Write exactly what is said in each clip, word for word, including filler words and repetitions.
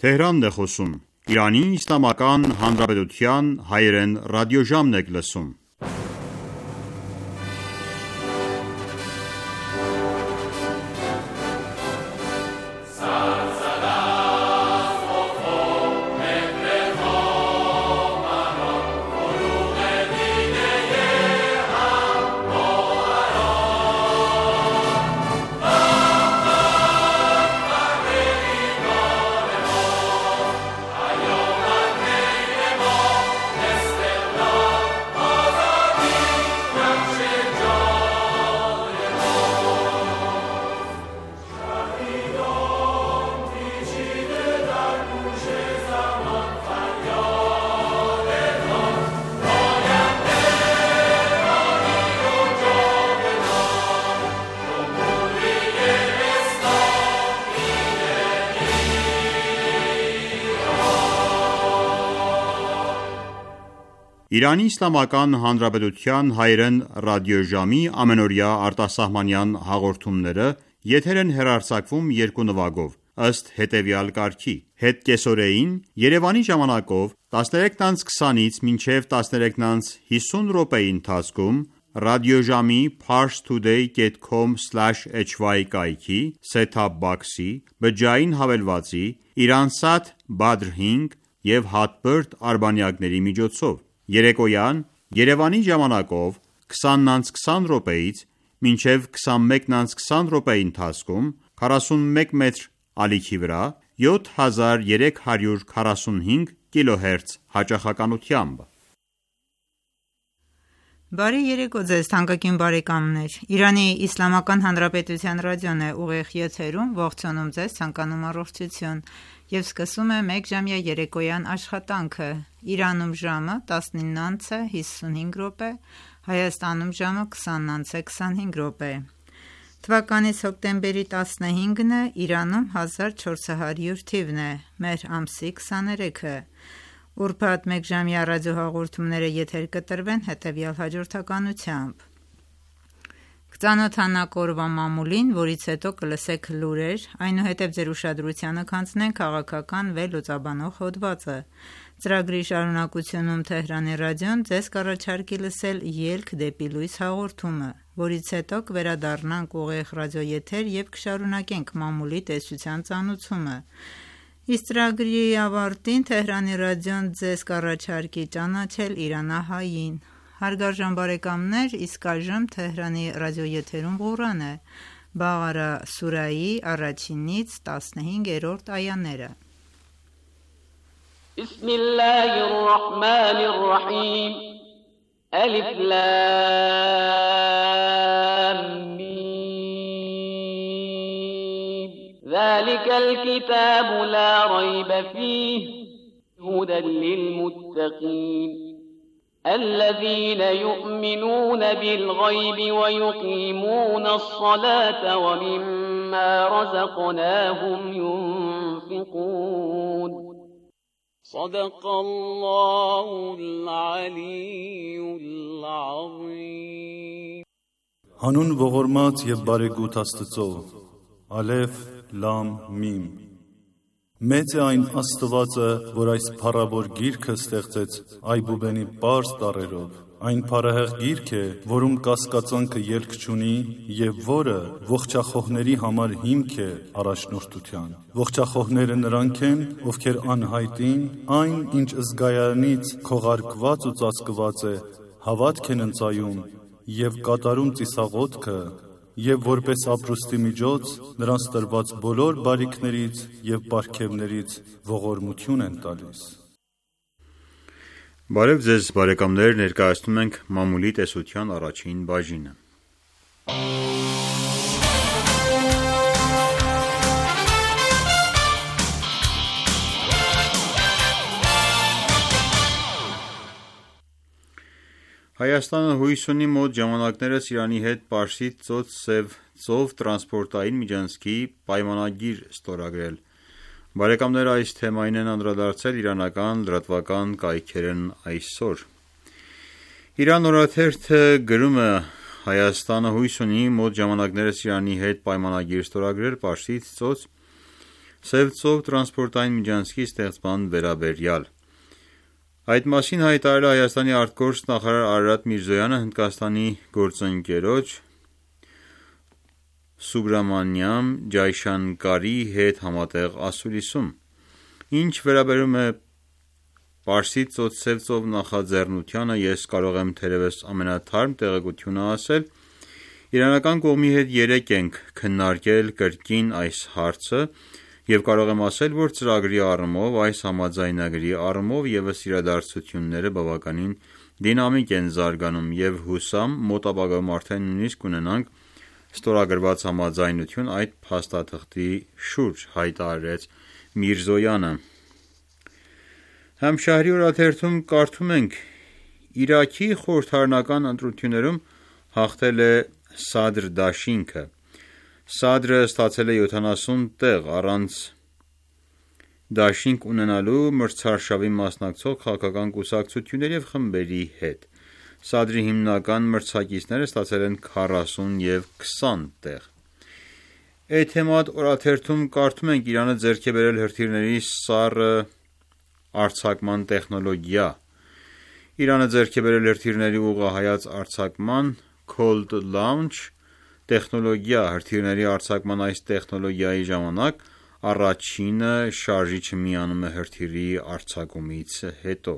Թեհրանն է խոսում։ Իրանի Իսլամական Հանրապետության հայերեն ռադիոժամն եք լսում։ Իրանի Իսլամական Հանրապետության հայերեն ռադիոժամի ամենօրյա արտասահմանյան հաղորդումները եթեր են հեռարձակվում երկու նվագով, ըստ հետևյալ կարգի. Հետկեսօրեին Երևանի ժամանակով տասներեքից քսանից մինչև տասներեքից հիսուն րոպեի ընթացքում ռադիոժամի parstoday dot com slash h y կայքի set-top box-ի, բջջային հավելվածի, Iransat Badr հինգ և Hotbird արբանյակների միջոցով։ Երեկոյան Երևանի ժամանակով քսանից քսան րոպեից մինչև քսանմեկից քսան րոպեի ընթացքում քառասունմեկ մետր ալիքի վրա յոթ հազար երեք հարյուր քառասունհինգ կիլոհերց հաճախականությամբ։ Բարի երեկո ձեզ թանկագին բարեկամներ։ Իրանի Իսլամական Հանրապետության ռադիոն է ուղիղ եթերում, ողջունում ձեզ, ցանկանում առողջություն և սկսում է մեկժամյա երեկոյան աշխատանքը։ Իրանում ժամը տասնինից հիսունհինգ րոպե, Հայաստանում ժամը քսանից քսանհինգ րոպե։ Թվականից հոկտեմբերի տասնհինգն է, Իրանում հազար չորս հարյուր թիվն է, մեր ամսի քսաներեքը։ Ուրբաթ մեկժամյա ռադիոհաղորդումները եթեր կտրվեն հետևյալ հաջորդականությամբ. Կծանոթանաք օրվա մամուլին, որից հետո կլսեք լուրեր, այնուհետև ձեր ուշադրությանը կանցնենք քաղաքական վերլուծաբանող հոդվածը։ Ծրագրի շարունակությունում Թեհրանի ռադիոն ձեզ կառաջարկի լսել «Ելք դեպի լույս» հաղորդումը, որից հետո կվերադառնանք ուղիղ ռադիոեթեր և կշարունակենք մամուլի տեսության ծանուցումը։ Իսկ ծրագրի ավարտին Թեհրանի ռադիոն ձեզ կառաջարկի ճանաչել իրանահային։ Հարգարժան բարեկամներ, իսկ այժմ Թեհրանի ռադիոեթերում Ղուրան է, Բաղարա սուրայի առաջինից տասնհինգերորդ այաները։ Բիսմիլլահիր ռահմանիր ռահիմ Ալիֆ լամ միմ ذلك الكتاب لا ريب فيه هدى للمتقين الذين يؤمنون بالغيب ويقيمون الصلاة ومما رزقناهم ينفقون صدق الله العلي العظيم Հանուն ողորմած և բարեգութ Աստծո, Ալեֆ, Լամ, Միմ։ Մեծ է այն Աստվածը, որ այս փառավոր գիրքը ստեղծեց այբուբենի պարզ տառերով։ Այն փառահեղ գիրք է, որում կասկածանքը ելք չունի և որը ողջախոհների համար հիմք է առաջնորդության։ Ողջախոհները նրանք են, ովքեր անհայտին, այն, ինչ զգայանից քողարկված ու ծածկված է, հավատք են ընծայում և կատարում ծիսաղոթքը, և որպես ապրուստի միջոց նրանց տրված բոլոր բարիքներից և պարգևներից ողորմություն են տալիս։ Բարև ձեզ բարեկամներ, ներկայացնում ենք մամուլի տեսության առաջին բաժինը։ Հայաստանը հույս ունի մոտ ժամանակներս Իրանի հետ Պարսից ծոց-Սև ծով տրանսպորտային միջանցքի պայմանագիր ստորագրել։ Բարեկամներ, այս թեմային են անդրադարձել իրանական լրատվական կայքերն այսօր։ Իրան օրաթերթը գրում է. Հայաստանը հույս ունի մոտ ժամանակներս Իրանի հետ պայմանագիր ստորագրել Պարսից ծոց Սև ծով տրանսպորտային միջանցքի ստեղծման վերաբերյալ։ Այդ մասին հայտարարել է Հայաստանի արտգործ նախարար Արարատ Միրզոյանը Հնդկաստանի գործընկերոջ Սուբրամանյամ Ջայշանկարի հետ համատեղ ասուլիսում։ Ինչ վերաբերում է Պարսից ծոց Սև ծով նախաձեռնությանը, ես կարող եմ թերևս ամենաթարմ տեղեկությունը ասել։ Իրանական կողմի հետ երեկ ենք քննարկել կրկին այս հարցը և կարող եմ ասել, որ ծրագրի առումով, այս համաձայնագրի առումով ևս իրադարձությունները բավականին դինամիկ են զարգանում և հուսամ մոտ ապագայում արդեն նույնիսկ կունենանք ստորագրված համաձայնություն այդ փաստաթղթի շուրջ, հայտարարեց Միրզոյանը։ Համշահրի օրաթերթում կարդում ենք. Իրաքի խորհրդարանական ընտրություններում հաղթել է Սադրը դաշինքը։ Սադրը ստացել է յոթանասուն տեղ առանց դաշինք ունենալու մրցարշավին մասնակցող քաղաքական կուսակցությունների և խմբերի հետ։ Սադրի հիմնական մրցակիցները ստացել են քառասուն և քսան տեղ։ Էթեմադ օրաթերթում կարդում ենք. Իրանը ձեռք է բերել հրթիռների սառը արձակման տեխնոլոգիա։ Իրանը ձեռք է բերել հրթիռների ուղղահայաց արձակման Cold Launch տեխնոլոգիա։ Հրթիռների արձակման այս տեխնոլոգիայի ժամանակ առաջինը շարժիչը միանում է հրթիռի արձակումից հետո։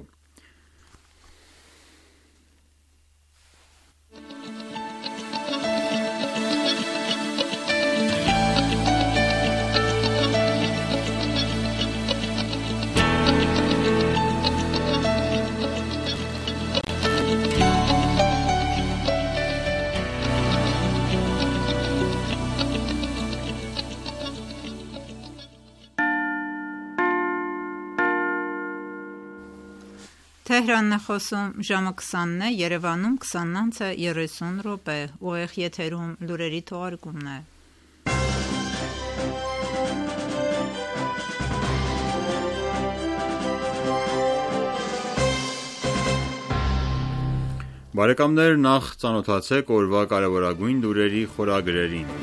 Թեհրանն է խոսում, ժամը քսանն է, Երևանում քսանն է երեսուն րոպե, ուղիղ եթերում լուրերի թողարկումն է։ Բարեկամներ, նախ ծանոթացեք օրվա կարևորագույն լուրերի խորագրերին։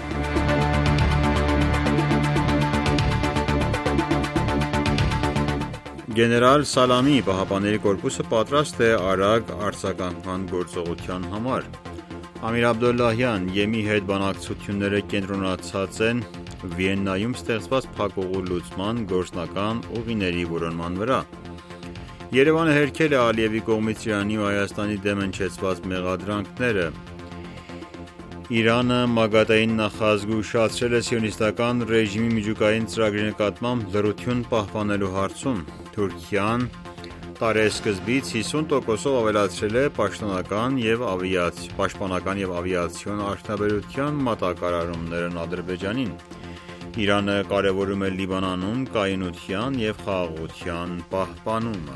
Գեներալ Սալամի ԻՀՊԿ-ը պատրաստ է արագ արձագանքման գործողության համար։ Ամիր Աբդոլլահյան, ԵՄ-ի հետ բանակցությունները կենտրոնացած են Վիեննայում ստեղծված փակուղու լուծման գործնական ուղիների որոնման վրա։ Երևանը հերքել է Ալիևի կողմից Իրանի ու Հայաստանի դեմ հնչեցված մեղադրանքները։ Իրանը մագատային նախազգուշացրել է սիոնիստական ռեժիմի միջուկային ծրագրի նկատմամբ լռություն պահպանելու հարցում։ Թուրքիան տարեսկզբից հիսուն տոկոսով ավելացրել է պաշտպանական և ավիացիոն արդյունաբերության մատակարարումներն Ադրբեջանին։ Իրանը կարևորում է Լիբանանում կայունության և խաղաղության պահպանումը։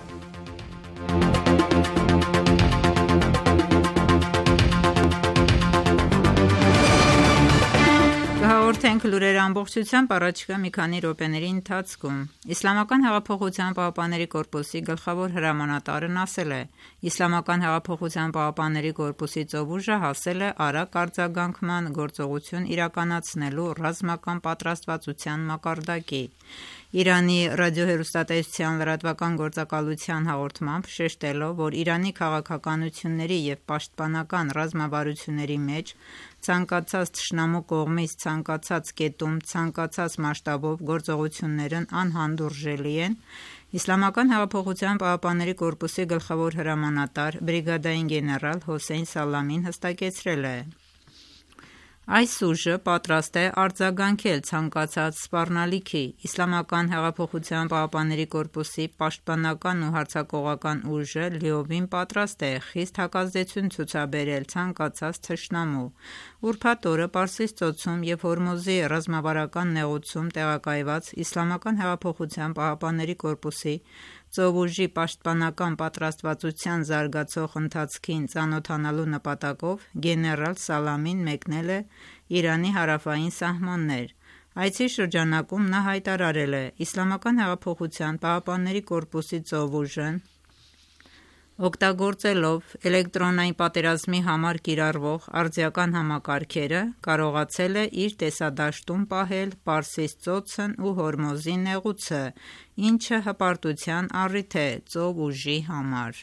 Կհաղորդենք լուրեր ամբողջությամբ առաջիկա մի քանի րոպեների ընթացքում։ Իսլամական հեղափոխության պահապանների կորպուսի գլխավոր հրամանատարն ասել է. Իսլամական հեղափոխության պահապանների կորպուսի ծովուժը հասել է արագ արձագանքման գործողություն իրականացնելու ռազմական պատրաստվածության մակարդակի։ Իրանի ռադիոհեռուստատեսության լրատվական գործակալության հաղորդմամբ շեշտելով, որ Իրանի քաղաքականությունների և պաշտպանական ռազմավարությունների մեջ ցանկացած թշնամու կողմից ցանկացած կետում, ցանկացած մասշտաբով գործողություններն անհանդուրժելի են, Իսլամական հեղափոխության պահապանների կորպուսի գլխավոր հրամանատար բրիգադային գեներալ Հոսեյն Սալամին հստակեցրել է. Այս ուժը պատրաստ է արձագանքել ցանկացած սպառնալիքի։ Իսլամական հեղափոխության պահապանների կորպուսի պաշտպանական ու հարձակողական ուժը լիովին պատրաստ է խիստ հակազդեցություն ցուցաբերել ցանկացած թշնամու։ Ուրբաթ օրը Պարսից ծոցում և Հորմուզի ռազմավարական նեղուցում տեղակայված Իսլամական հեղափոխության պահապանների կորպուսի ծովուժի պաշտպանական պատրաստվածության զարգացող ընթացքին ծանոթանալու նպատակով գեներալ Սալամին մեկնել է Իրանի հարավային սահմաններ։ Այցի շրջանակում նա հայտարարել է. Իսլամական հեղափոխության պահապանների կորպուսի ծովուժն Օգտագործելով էլեկտրոնային պատերազմի համար կիրառվող արդիական համակարգերը, կարողացել է իր տեսադաշտում պահել Պարսից ծոցն ու Հորմոզի նեղուցը, ինչը հպարտության առիթ է ծով ուժի համար։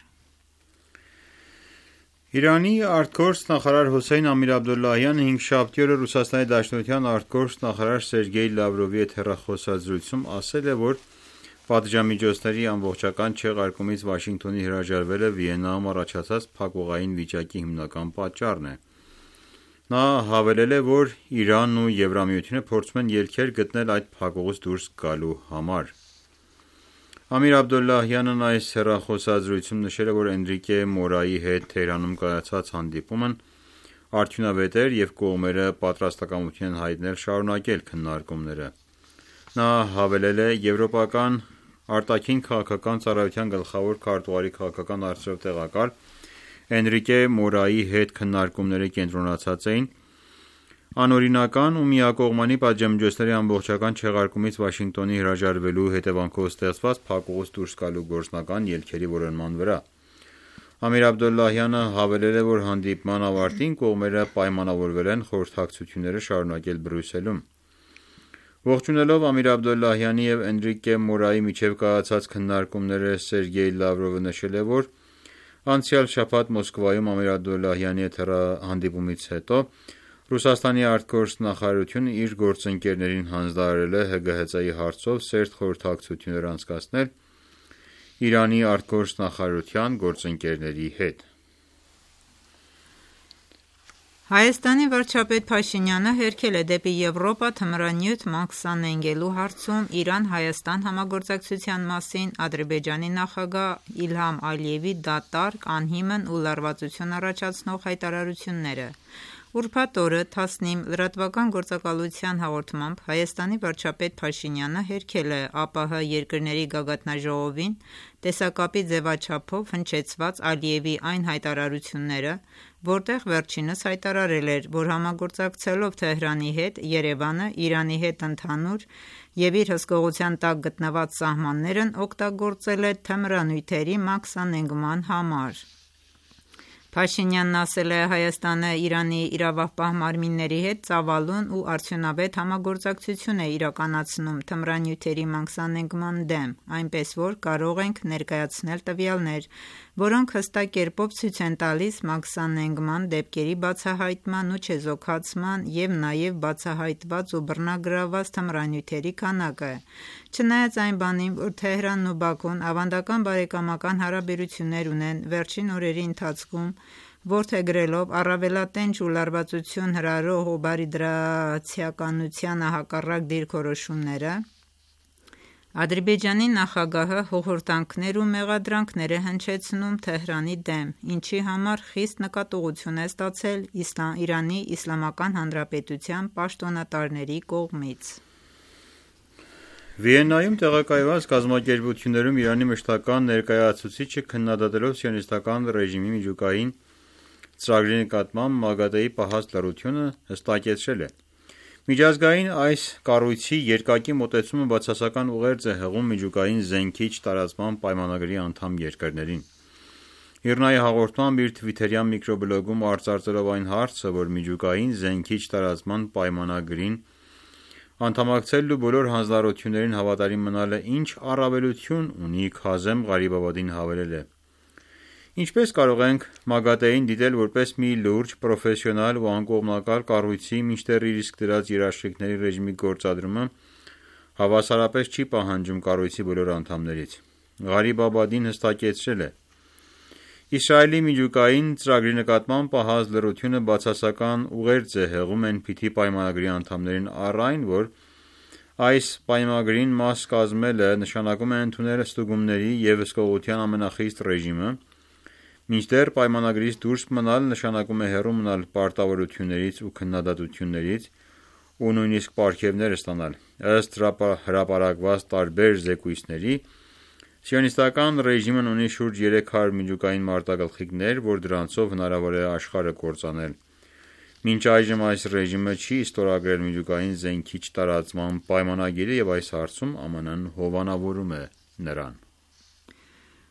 Իրանի արտգործ նախարար Հոսեյն Ամիր-Աբդոլլահյանը հինգշաբթի օրը Ռուսաստանի Դաշնության արտգործ նախարար Սերգեյ Լավրովի հետ հեռախոսազրույցում ասել է, որ պատժամիջոցների ամբողջական չեղարկումից Վաշինգտոնի հրաժարվելը Վիեննայում առաջացած փակուղային վիճակի հիմնական պատճառն է։ Նա հավելել է, որ Իրանն ու Եվրամիությունը փորձում են ելքեր գտնել այդ փակուղուց դուրս գալու համար։ Ամիր Աբդոլլահյանն այս հեռախոսազրույցում նշել է, որ Էնրիկե Մորայի հետ Թեհրանում կայացած հանդիպումն արդյունավետ էր և կողմերը պատրաստակամություն են հայտնել շարունակել քննարկումները։ Նա հավելել է. «Եվրոպական արտաքին քաղաքական ծառայության գլխավոր քարտուղարի քաղաքական հարցերով տեղակալ Էնրիկե Մորայի հետ քննարկումները կենտրոնացած էին անօրինական ու միակողմանի պատժամիջոցների ամբողջական չեղարկումից Վաշինգտոնի հրաժարվելու հետևանքով ստեղծված փակուղուց դուրս գալու գործնական ելքերի որոնման վրա»։ Ամիր Աբդոլլահյանը հավելել է, որ հանդիպման ավարտին կողմերը պայմանավորվել են խորհրդակցությունները շարունակել Բրյուսելում։ Ողջունելով Ամիր Աբդոլլահյանի և Էնրիկե Մորայի միջև կայացած քննարկումները Սերգեյ Լավրովը նշել է, որ անցյալ շաբաթ Մոսկվայում Ամիր Աբդոլլահյանի հետ հանդիպումից հետո Ռուսաստանի արտգործ նախարարությունը իր գործընկերներին հանձնարարել է ՀԳՀԾ-ի հարցով սերտ խորհրդակցություններ անցկացնել Իրանի արտգործ նախարարության գործընկերների հետ։ Հայաստանի վարչապետ Փաշինյանը հերքել է դեպի Եվրոպա թմրանյութ մաքսան հենգելու հարցում Իրան-Հայաստան համագործակցության մասին Ադրբեջանի նախագահ Իլհամ Ալիևի դատարկ, անհիմն ու լարվածություն առաջացնող հայտարարությունները։ Ուրբաթ օրը Թասնիմ լրատվական գործակալության հաղորդմամբ Հայաստանի վարչապետ Փաշինյանը հերքել է ԱՊՀ երկրների գագաթնաժողովին տեսակապի ձևաչափով հնչեցված Ալիևի այն հայտարարությունները, որտեղ վերջինս հայտարարել էր, որ համագործակցելով Թեհրանի հետ Երևանը Իրանի հետ ընդհանուր և իր հսկողության տակ գտնված սահմաններն օգտագործել է թմրանյութերի մաքսանենգման համար։ Փաշինյանն ասել է. «Հայաստանը Իրանի իրավապահ մարմինների հետ ծավալուն ու արդյունավետ համագործակցություն է իրականացնում թմրանյութերի մաքսանենգման դեմ, այնպես որ կարող ենք ներկայացնել տվյալներ, որոնք հստակ կերպով ցույց են տալիս մաքսանենգման դեպքերի բացահայտման ու չեզոքացման և նաև բացահայտված ու բռնագրավված թմրանյութերի քանակը։ Չնայած այն բանին, որ Թեհրանն ու Բաքուն ավանդական բարեկամական հարաբերություններ ունեն, վերջին օրերի ընթացքում որդեգրելով առավելատենչ ու լարվածություն հրահրող ու բարիդրացիականությանը հակառակ դիրքորոշումները, Ադրբեջանի նախագահը հոխորտանքներ ու մեղադրանքներ է հնչեցնում Թեհրանի դեմ, ինչի համար խիստ նկատողություն է ստացել Իրանի Իսլամական Հանրապետության պաշտոնատարների կողմից»։ Վիեննայում տեղակայված կազմակերպություններում Իրանի մշտական ներկայացուցիչը քննադատելով սիոնիստական ռեժիմի միջուկային ծրագրի նկատմամբ ՄԱԳԱՏԷ-ի պահած լռությունը հստակեցրել է. «Միջազգային այս կառույցի երկակի մոտեցումը բացասական ուղերձ է հղում միջուկային զենքիչ տարածման պայմանագրի անդամ երկրներին»։ ԻՌՆԱ-ի հաղորդմամբ իր թվիթերյան միկրոբլոգում արծարծելով այն հարցը, որ միջուկային զենքիչ տարածման պայմանագրին անդամակցելն ու բոլոր հանձնառություններին հավատարիմ մնալը ինչ առավելություն ունի Քազեմ Ղարիբաբադին հավելել է. «Ինչպես կարող ենք ՄԱԳԱՏԷ-ին դիտել որպես մի լուրջ, պրոֆեսիոնալ ու անկողմնակալ կառույցի, մինչդեռ իր իսկ դրած երաշխիքների ռեժիմի գործադրումը հավասարապես չի պահանջում կառույցի բոլոր անդամներից»։ Ղարիբաբադին հստակեցրել է. «Իսրայելի միջուկային ծրագրի նկատմամբ պահած լռությունը բացասական ուղերձ է հղում Էն Փի Թի պայմանագրի անդամներին, առ այն, որ այս պայմանագրին մաս կազմելը նշանակում է ընդունել ստուգումների և հսկողության ամենախիստ ռեժիմը, մինչդեռ պայմանագրից դուրս մնալ նշանակում է հեռու մնալ պարտավորություններից ու քննադատություններից ու նույնիսկ պարգևներ ստանալ։ Ըստ հրապարակված տարբեր զեկույցների, սիոնիստական ռեժիմն ունի շուրջ երեք հարյուր միջուկային մարտագլխիկներ, որ դրանցով հնարավոր է աշխարհը կործանել։ Մինչ այժմ այս ռեժիմը չի ստորագրել միջուկային զենքիչ տարածման պայմանագիրը և այս հարցում ԱՄՆ-ն հովանավորում է նրան»։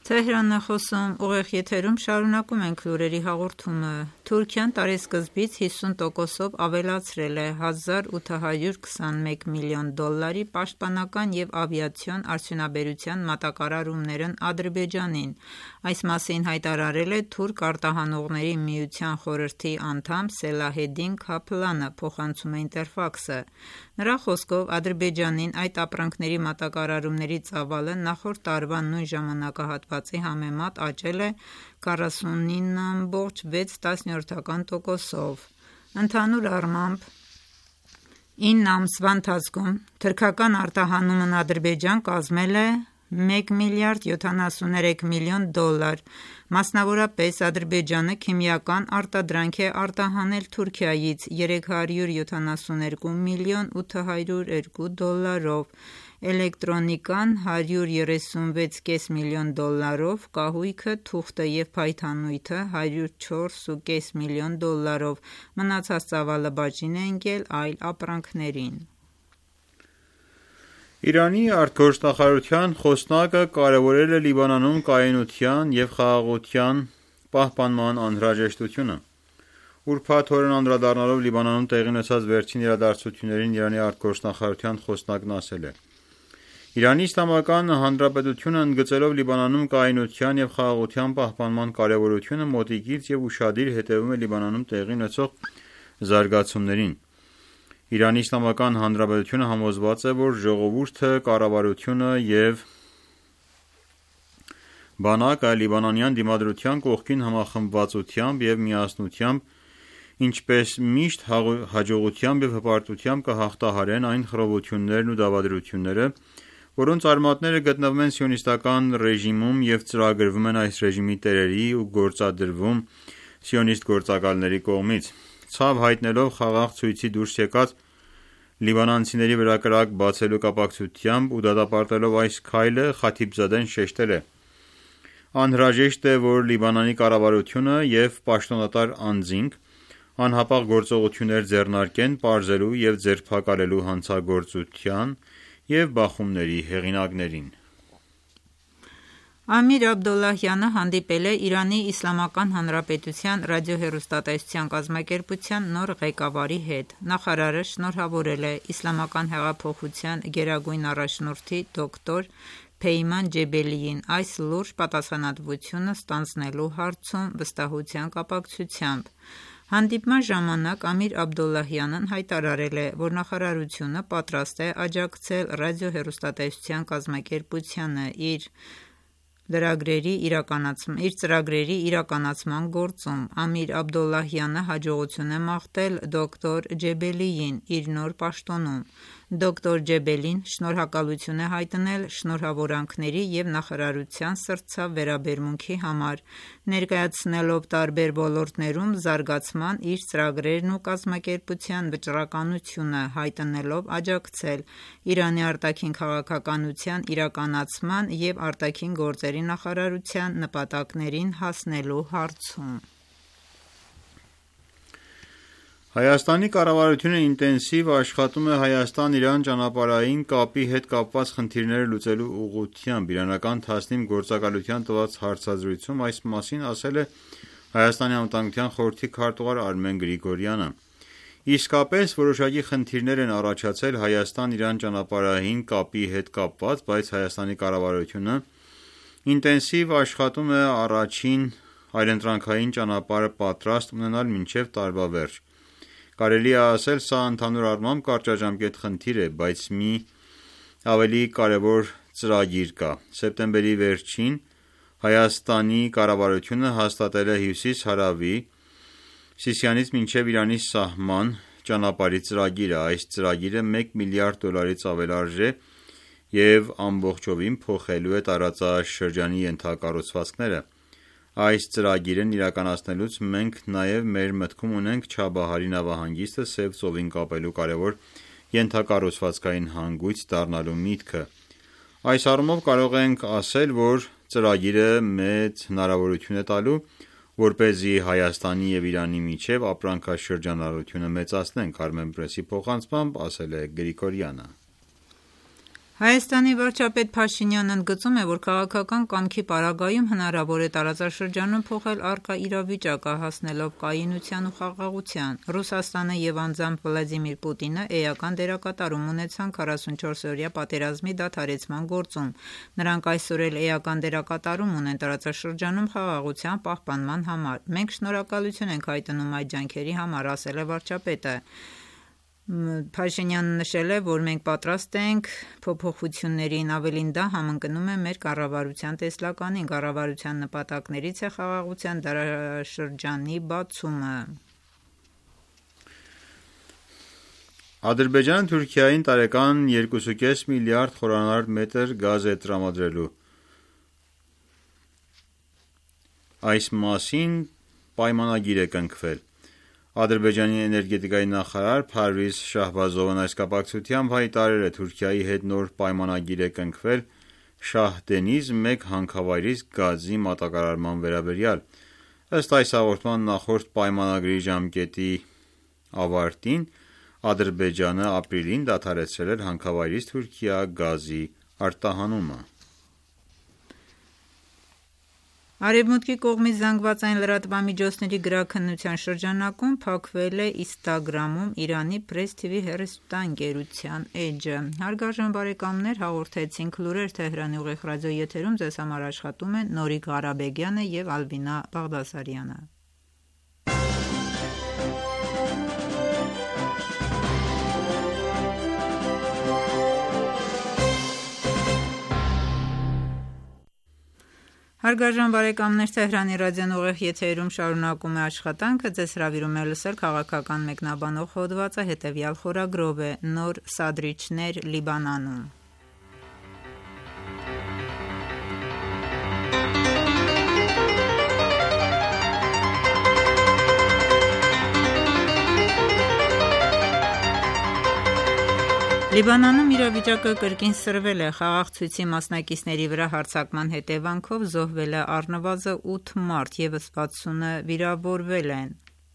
Թեհրանն է խոսում, ուղիղ եթերում շարունակում ենք լուրերի հաղորդումը։ Թուրքիան տարեսկզբից հիսուն տոկոսով ավելացրել է հազար ութ հարյուր քսանմեկ միլիոն դոլարի պաշտպանական և ավիացիոն արդյունաբերության մատակարարումներն Ադրբեջանին։ Այս մասին հայտարարել է Թուրք արտահանողների միության խորհրդի անդամ Սելահեդին Քափլանը, փոխանցում է Ինտերֆաքսը։ Նրա խոսքով Ադրբեջանին այդ ապրանքների մատակարարումների ծավալը նախորդ տարվա նույն ժամանակահատվածի համեմատ աճել է քառասունինը բացարձակ վեց տոկոսով։ Ընդհանուր առմամբ ինը ամսվա ընթացքում թուրքական արտահանումն Ադրբեջան կազմել է մեկ միլիարդ յոթանասուններեք միլիոն դոլար։ Մասնավորապես Ադրբեջանը քիմիական արտադրանք է արտահանել Թուրքիայից երեք հարյուր յոթանասունյոթ միլիոն ութ հարյուր երկու դոլարով, էլեկտրոնիկան հարյուր երեսունվեց կես միլիոն դոլարով, կահույքը, թուղթը և փայտանյութը հարյուր չորս ու կես միլիոն դոլարով, մնացած ծավալը բաժին է ընկել այլ ապրանքներին։ Իրանի արտգործնախարարության խոսնակը կարևորել է Լիբանանում կայունության և խաղաղության պահպանման անհրաժեշտությունը։ Ուրբաթ օրն անդրադառնալով Լիբանանում տեղի ունեցած վերջին իրադարձություններին, Իրանի արտգործնախարարության խոսնակն ասել է. «Իրանի Իսլամական Հանրապետությունը ընդգծելով Լիբանանում կայունության և խաղաղության պահպանման կարևորությունը մոտիկից և ուշադիր հետևում է Լիբանանում տեղի ունեցող զարգացումներին։ Իրանի Իսլամական Հանրապետությունը համոզված է, որ ժողովուրդը, կառավարությունը և բանակը լիբանանյան դիմադրության կողքին համախմբվածությամբ և միասնությամբ, ինչպես միշտ հաջողությամբ և հպարտությամբ կհաղթահարեն այն խռովություններն ու դավադրությունները, որոնց արմատները գտնվում են սիոնիստական ռեժիմում և ծրագրվում են այս ռեժիմի տերերի ու գործադրվում սիոնիստ գործակալների կողմից»։ Ցավ հայտնելով խաղաղ ցույցի դուրս եկած լիբանանցիների վրա կրակ բացելու կապակցությամբ ու դատապարտելով այս քայլը, Խաթիբզադեն շեշտել է. «Անհրաժեշտ է, որ Լիբանանի կառավարությունը և պաշտոնատար անձինք անհապաղ գործողություններ ձեռնարկեն պարզելու և ձերբակալելու հանցագործության և բախումների հեղինակներին»։ Ամիր Աբդոլլահյանը հանդիպել է Իրանի Իսլամական Հանրապետության ռադիոհեռուստատեսության կազմակերպության նոր ղեկավարի հետ։ Նախարարը շնորհավորել է Իսլամական հեղափոխության գերագույն առաջնորդի դոկտոր Փեյման Ջեբելիին այս լուրջ պատասխանատվությունը ստանձնելու հարցում վստահության կապակցությամբ։ Հանդիպման ժամանակ Ամիր Աբդոլլահյանն հայտարարել է, որ նախարարությունը պատրաստ է աջակցել ռադիոհեռուստատեսության կազմակերպությանը իր ծրագրերի իրականացման գործում։ Ամիր Աբդոլլահյանը հաջողություն է մաղթել դոկտոր Ջեբելիին իր նոր պաշտոնում։ Դոկտոր Ջեբելին շնորհակալություն է հայտնել շնորհավորանքների և նախարարության սրտցավ վերաբերմունքի համար, ներկայացնելով տարբեր ոլորտներում զարգացման իր ծրագրերն ու կազմակերպության վճռականությունը, հայտնելով աջակցել Իրանի արտաքին քաղաքականության իրականացման և արտաքին գործերի նախարարության նպատակներին հասնելու հարցում։ Հայաստանի կառավարությունը ինտենսիվ աշխատում է Հայաստան-Իրան ճանապարհային կապի հետ կապված խնդիրները լուծելու ուղղությամբ։ Իրանական Թասնիմ գործակալության տված հարցազրույցում այս մասին ասել է Հայաստանի Անվտանգության խորհրդի քարտուղար Արմեն Գրիգորյանը։ Իսկապես որոշակի խնդիրներ են առաջացել Հայաստան-Իրան ճանապարհային կապի հետ կապված, բայց Հայաստանի կառավարությունը ինտենսիվ աշխատում է առաջին այլընտրանքային ճանապարհը պատրաստ ունենալ մինչև տարվա վերջ։ Կարելի է ասել, սա ընդհանուր առմամբ կարճաժամկետ խնդիր է, բայց մի ավելի կարևոր ծրագիր կա։ Սեպտեմբերի վերջին Հայաստանի կառավարությունը հաստատել է Հյուսիս-Հարավի Սիսիանից մինչև Իրանի սահման ճանապարհի ծրագիրը։ Այս ծրագիրը մեկ միլիարդ դոլարից ավելարժ է և ամբողջովին փոխելու է տարածաշրջանի ենթակառուցվածքները։ Այս ծրագիրն իրականացնելուց մենք նաև մեր մտքում ունենք Չաբահարի նավահանգիստը Սև ծովին կապելու կարևոր ենթակառուցվածքային հանգույց դառնալու միտքը։ Այս առումով կարող ենք ասել, որ ծրագիրը մեծ հնարավորություն է տալու, որպեսզի Հայաստանի և Իրանի միջև ապրանքաշրջանառությունը մեծացնենք, Armenpress-ի փոխանցմամբ ասել է Գրիգորյանը։ Հայաստանի վարչապետ Փաշինյանն ընդգծում է, որ քաղաքական կամքի պարագայում հնարավոր է տարածաշրջանում փոխել առկա իրավիճակը, հասնելով կայունության ու խաղաղության։ Ռուսաստանը և անձամբ Վլադիմիր Պուտինը էական դերակատարում ունեցան քառասունչորսօրյա պատերազմի դադարեցման գործում։ Նրանք այսօր էլ էական դերակատարում ունեն տարածաշրջանում խաղաղության պահպանման համար։ Մենք շնորհակալություն ենք հայտնում այդ ջանքերի համար, ասել է վարչապետը։ Փաշինյանը նշել է, որ մենք պատրաստ ենք փոփոխություններին, ավելին դա համընկնում է մեր կառավարության տեսլականին։ Կառավարության նպատակներից է խաղաղության դարաշրջանի բացումը։ Ադրբեջանը Թուրքիային տարեկան երկու կես միլիարդ խորանարդ մետր գազ է տրամադրելու։ Այս մասին պայմանագիր է կնքվել։ Ադրբեջանի էներգետիկայի նախարար Փարվիզ Շահբազովն այս կապակցությամբ հայտարարել է Թուրքիայի հետ նոր պայմանագիր է կնքվել Շահդենիզ մեկ հանքավայրից գազի մատակարարման վերաբերյալ։ Ըստ այս հաղորդման նախորդ պայմանագրի ժամկետի ավարտին Ադրբեջանը ապրիլին դադարեցրել էր հանքավայրից Թուրքիա գազի արտահանումը։ Արևմուտքի կողմից զանգվածային լրատվամիջոցների գրաքննության շրջանակում փակվել է Instagram-ում Իրանի Press T V հեռուստաընկերության էջը։ Հարգարժան բարեկամներ, հաղորդեցինք լուրեր Թեհրանի ուղիղ ռադիոեթերում, ձեզ համար աշխատում են Նորիկ Ղարաբեգյանը և Ալբինա Բաղդասարյանը։ Հարգարժան բարեկամներ, Թեհրանի ռադիոն ուղիղ եթերում շարունակում է աշխատանքը, ձեզ հրավիրում է լսել քաղաքական մեկնաբանող հոդվածը, հետևյալ խորագրով է՝ նոր սադրիչներ Լիբանանում։ Լիբանանում իրավիճակը կրկին սրվել է։ Խաղաղ ցույցի մասնակիցների վրա հարձակման հետևանքով զոհվել է առնվազն ութ մարդ, ևս վաթսունը վիրավորվել են։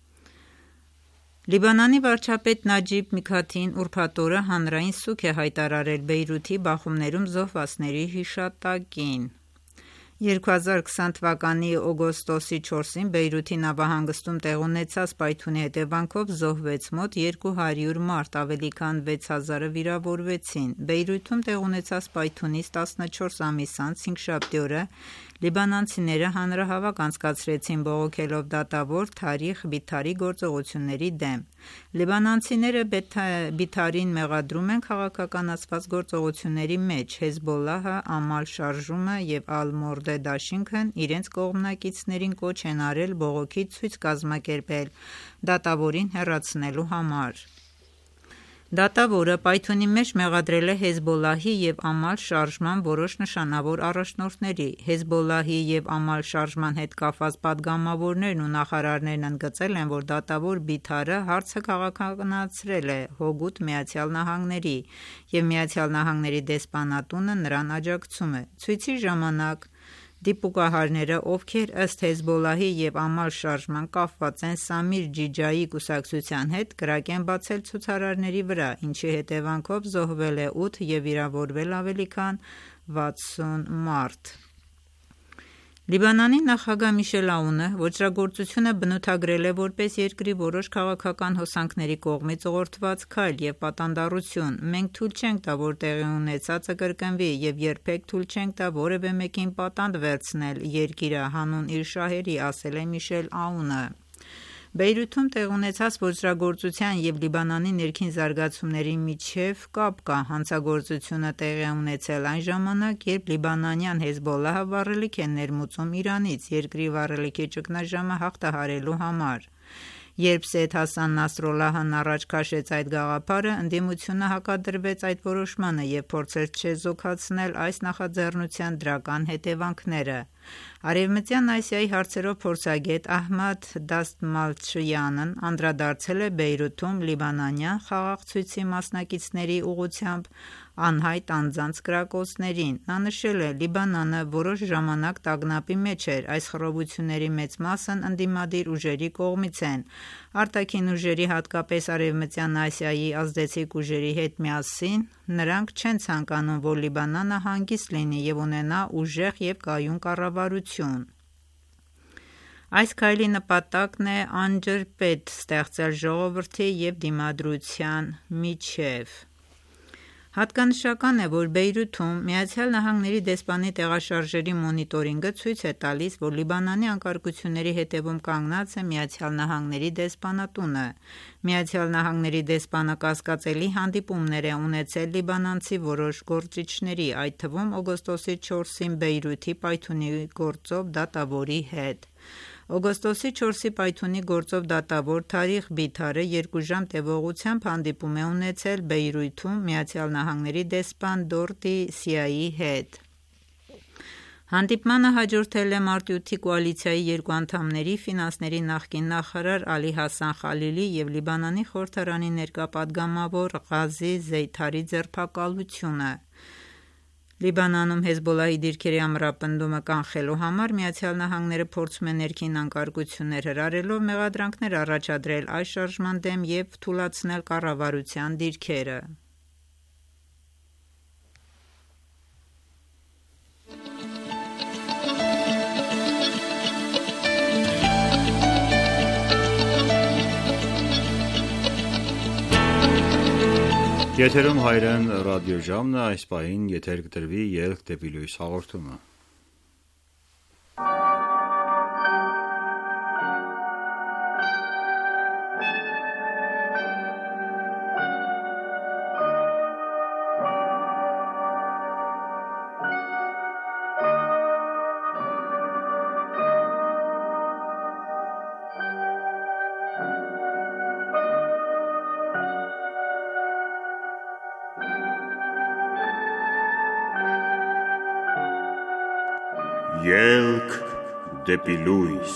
Լիբանանի վարչապետ Նաջիբ Միքաթին ուրբաթ օրը հանրային սուգ է հայտարարել Բեյրութի բախումներում զոհվածների հիշատակին։ երկու հազար քսան թվականի օգոստոսի չորսին Բեյրութի նավահանգստում տեղ ունեցած պայթյունի հետևանքով զոհվեց մոտ երկու հարյուր մարդ, ավելի քան վեց հազարը վիրավորվեցին։ Բեյրութում տեղ ունեցած պայթյունից տասնչորս ամիս անց հինգշաբթի օրը լիբանանցիները հանրահավաք անցկացրեցին բողոքելով դատավոր Թարիխ Բիթարի գործողությունների դեմ։ Լիբանանցիները Բիթարին մեղադրում են քաղաքականացված գործողությունների մեջ։ Հեզբոլլահը, Ամալ շարժումը և Ալ-Մորդե դաշինքն իրենց կողմնակիցներին կոչ են արել բողոքի ցույց կազմակերպել դատավորին հեռացնելու համար։ Դատավորը պայթյունի մեջ մեղադրել է Հեզբոլլահի և Ամալ շարժման որոշ նշանավոր առաջնորդների։ Հեզբոլլահի և Ամալ շարժման հետ կապված պատգամավորներն ու նախարարներն ընդգծել են, որ դատավոր Բիթարը հարցը քաղաքականացրել է հօգուտ Միացյալ Նահանգների, և Միացյալ Նահանգների դեսպանատունը նրան աջակցում է։ Ցույցի ժամանակ դիպուկահարները, ովքեր ըստ Հեզբոլլահի և Ամալ շարժման կապված են Սամիր Ջիջայի կուսակցության հետ, կրակ են բացել ցուցարարների վրա, ինչի հետևանքով զոհվել է ութ և վիրավորվել ավելի քան վաթսուն մարդ։ Լիբանանի նախագահ Միշել Աունը ոճրագործությունը բնութագրել է որպես երկրի որոշ քաղաքական հոսանքների կողմից ուղղորդված քայլ և պատանդառություն։ Մենք թույլ չենք տա, որ տեղի ունեցածը կրկնվի և երբեք թույլ չենք տա որևէ մեկին պատանդ վերցնել երկիրը հանուն իր շահերի, ասել է Միշել Աունը։ Բեյրութում տեղ ունեցած ոճրագործության և Լիբանանի ներքին զարգացումների միջև կապ կա։ Հանցագործությունը տեղի է ունեցել այն ժամանակ, երբ լիբանանյան Հեզբոլլահը վառելիք է ներմուծում Իրանից երկրի վառելիքի ճգնաժամը հաղթահարելու համար։ Երբ Սեյեդ Հասան Նասրալլահն առաջ քաշեց այդ գաղափարը, ընդդիմությունը հակադրվեց այդ որոշմանը և փորձեց չեզոքացնել այս նախաձեռնության դրական հետևանքները։ Արևմտյան Ասիայի հարցերով փորձագետ Ահմադ Դաստմալչյանն անդրադարձել է Բեյրութում լիբանանյան խաղաղ ցույցի մասնակիցների ուղղությամբ անհայտ անձանց կրակոցներին: Նա նշել է. «Լիբանանը որոշ ժամանակ տագնապի մեջ էր: Այս խռովությունների մեծ մասն ընդդիմադիր ուժերի կողմից են: Արտաքին ուժերի, հատկապես Արևմտյան Ասիայի ազդեցիկ ուժերի հետ միասին նրանք չեն ցանկանում, որ Լիբանանը հանգիստ լինի և ունենա ուժեղ և կայուն կառավարություն: Այս քայլի նպատակն է անջրպետ ստեղծել ժողովրդի և դիմադրության միջև»: Հատկանշական է, որ Բեյրութում ԱՄՆ դեսպանի տեղաշարժերի մոնիտորինգը ցույց է տալիս, որ Լիբանանի անկարգությունների հետևում կանգնած է ԱՄՆ դեսպանատունը: ԱՄՆ դեսպանը կասկածելի հանդիպումներ է ունեցել լիբանանցի որոշ գործիչների, այդ թվում օգոստոսի չորսին Բեյրութի պայթյունի գործով դատավորի հետ: Օգոստոսի չորսի պայթյունի գործով դատավոր Թարիղ Բիթարը երկու ժամ տևողությամբ հանդիպում է ունեցել Բեյրութում ԱՄՆ դեսպան Դորտի Սիայի հետ: Հանդիպմանը հաջորդել է մարտի ութի կոալիցիայի երկու անդամների՝ ֆինանսների նախկին նախարար Ալի Հասան Խալիլի և Լիբանանի խորհրդարանի ներկա պատգամավոր Ղազի Զեյթարի ձերբակալությունը: Լիբանանում Հեզբոլլահի դիրքերի ամրապնդումը կանխելու համար ԱՄՆ-ը փորձում է ներքին անկարգություններ հրահրելով մեղադրանքներ առաջադրել այս շարժման դեմ և թուլացնել կառավարության դիրքերը: Եթերում հայրեն ռադիոժամն է, այս պահին եթեր կտրվի «Ելք դեպի լույս» հաղորդումը: Ելք դեպի լույս: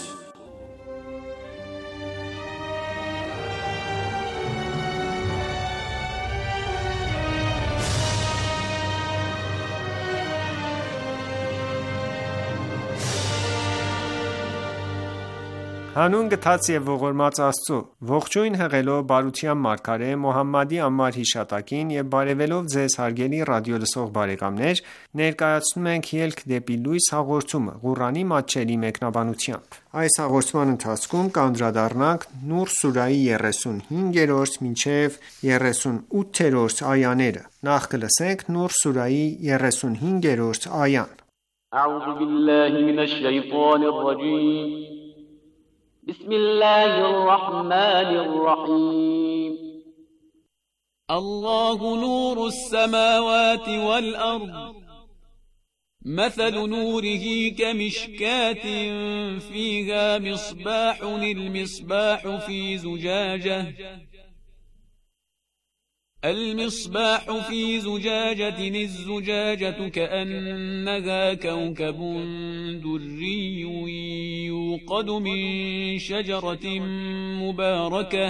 Հանուն գթած և ողորմած Աստծո: Ողջույն հղելով բարության մարգարե Մոհամմադի անմար հիշատակին եւ բարեւելով Ձեզ հարգելի ռադիոլսող բարեկամներ ներկայացնում ենք «Ելք դեպի լույս» հաղորդումը, Ղուրանի մատչելի մեկնաբանությամբ: بسم الله الرحمن الرحيم الله نور السماوات والأرض مثل نوره كمشكاة فيها مصباح المصباح في زجاجة المصباح في زجاجة الزجاجة كأنها كوكب دري يوقد من شجرة مباركة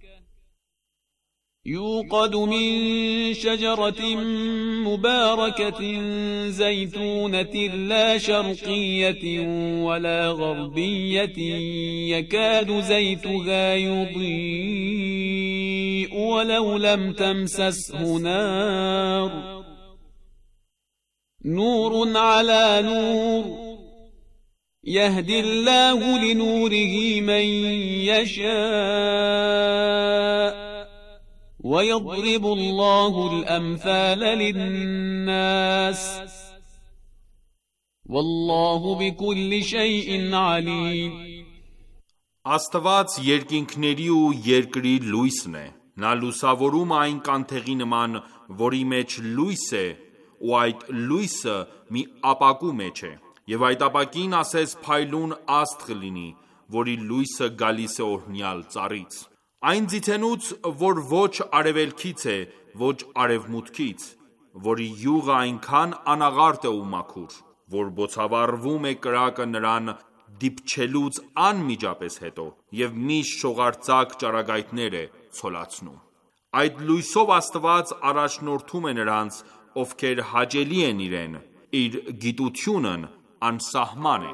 يوقد من شجرة مباركة زيتونة لا شرقية ولا غربية يكاد زيتها يضيء ولو لم تمسسه نار نور على نور يهدي الله لنوره من يشاء ويضرب الله الأمثال للناس والله بكل شيء عليم Աստված երկինքների ու երկրի լույսն է: Նա լուսավորում այն կանթեղի նման, որի մեջ լույս է, ու այդ լույսը մի ապակու մեջ է: Եվ այդ ապակին ասես փայլուն աստղ լինի, որի լույսը գալիս է օրհնյալ ծառից: Այն ձիթենուց, որ ոչ արևելքից է, ոչ արևմուտքից, որի յուղը այնքան անաղարտ է ու մաքուր, որ բոցավառվում է կրակը նրան դիպչելուց անմիջապես հետո, և միշտ շողարծակ ճառագայթներ է ցոլացնում: Այդ լույսով Աստված առաջնորդում է նրանց, ովքեր հաճելի են իրեն, իր գիտությունն անսահման է։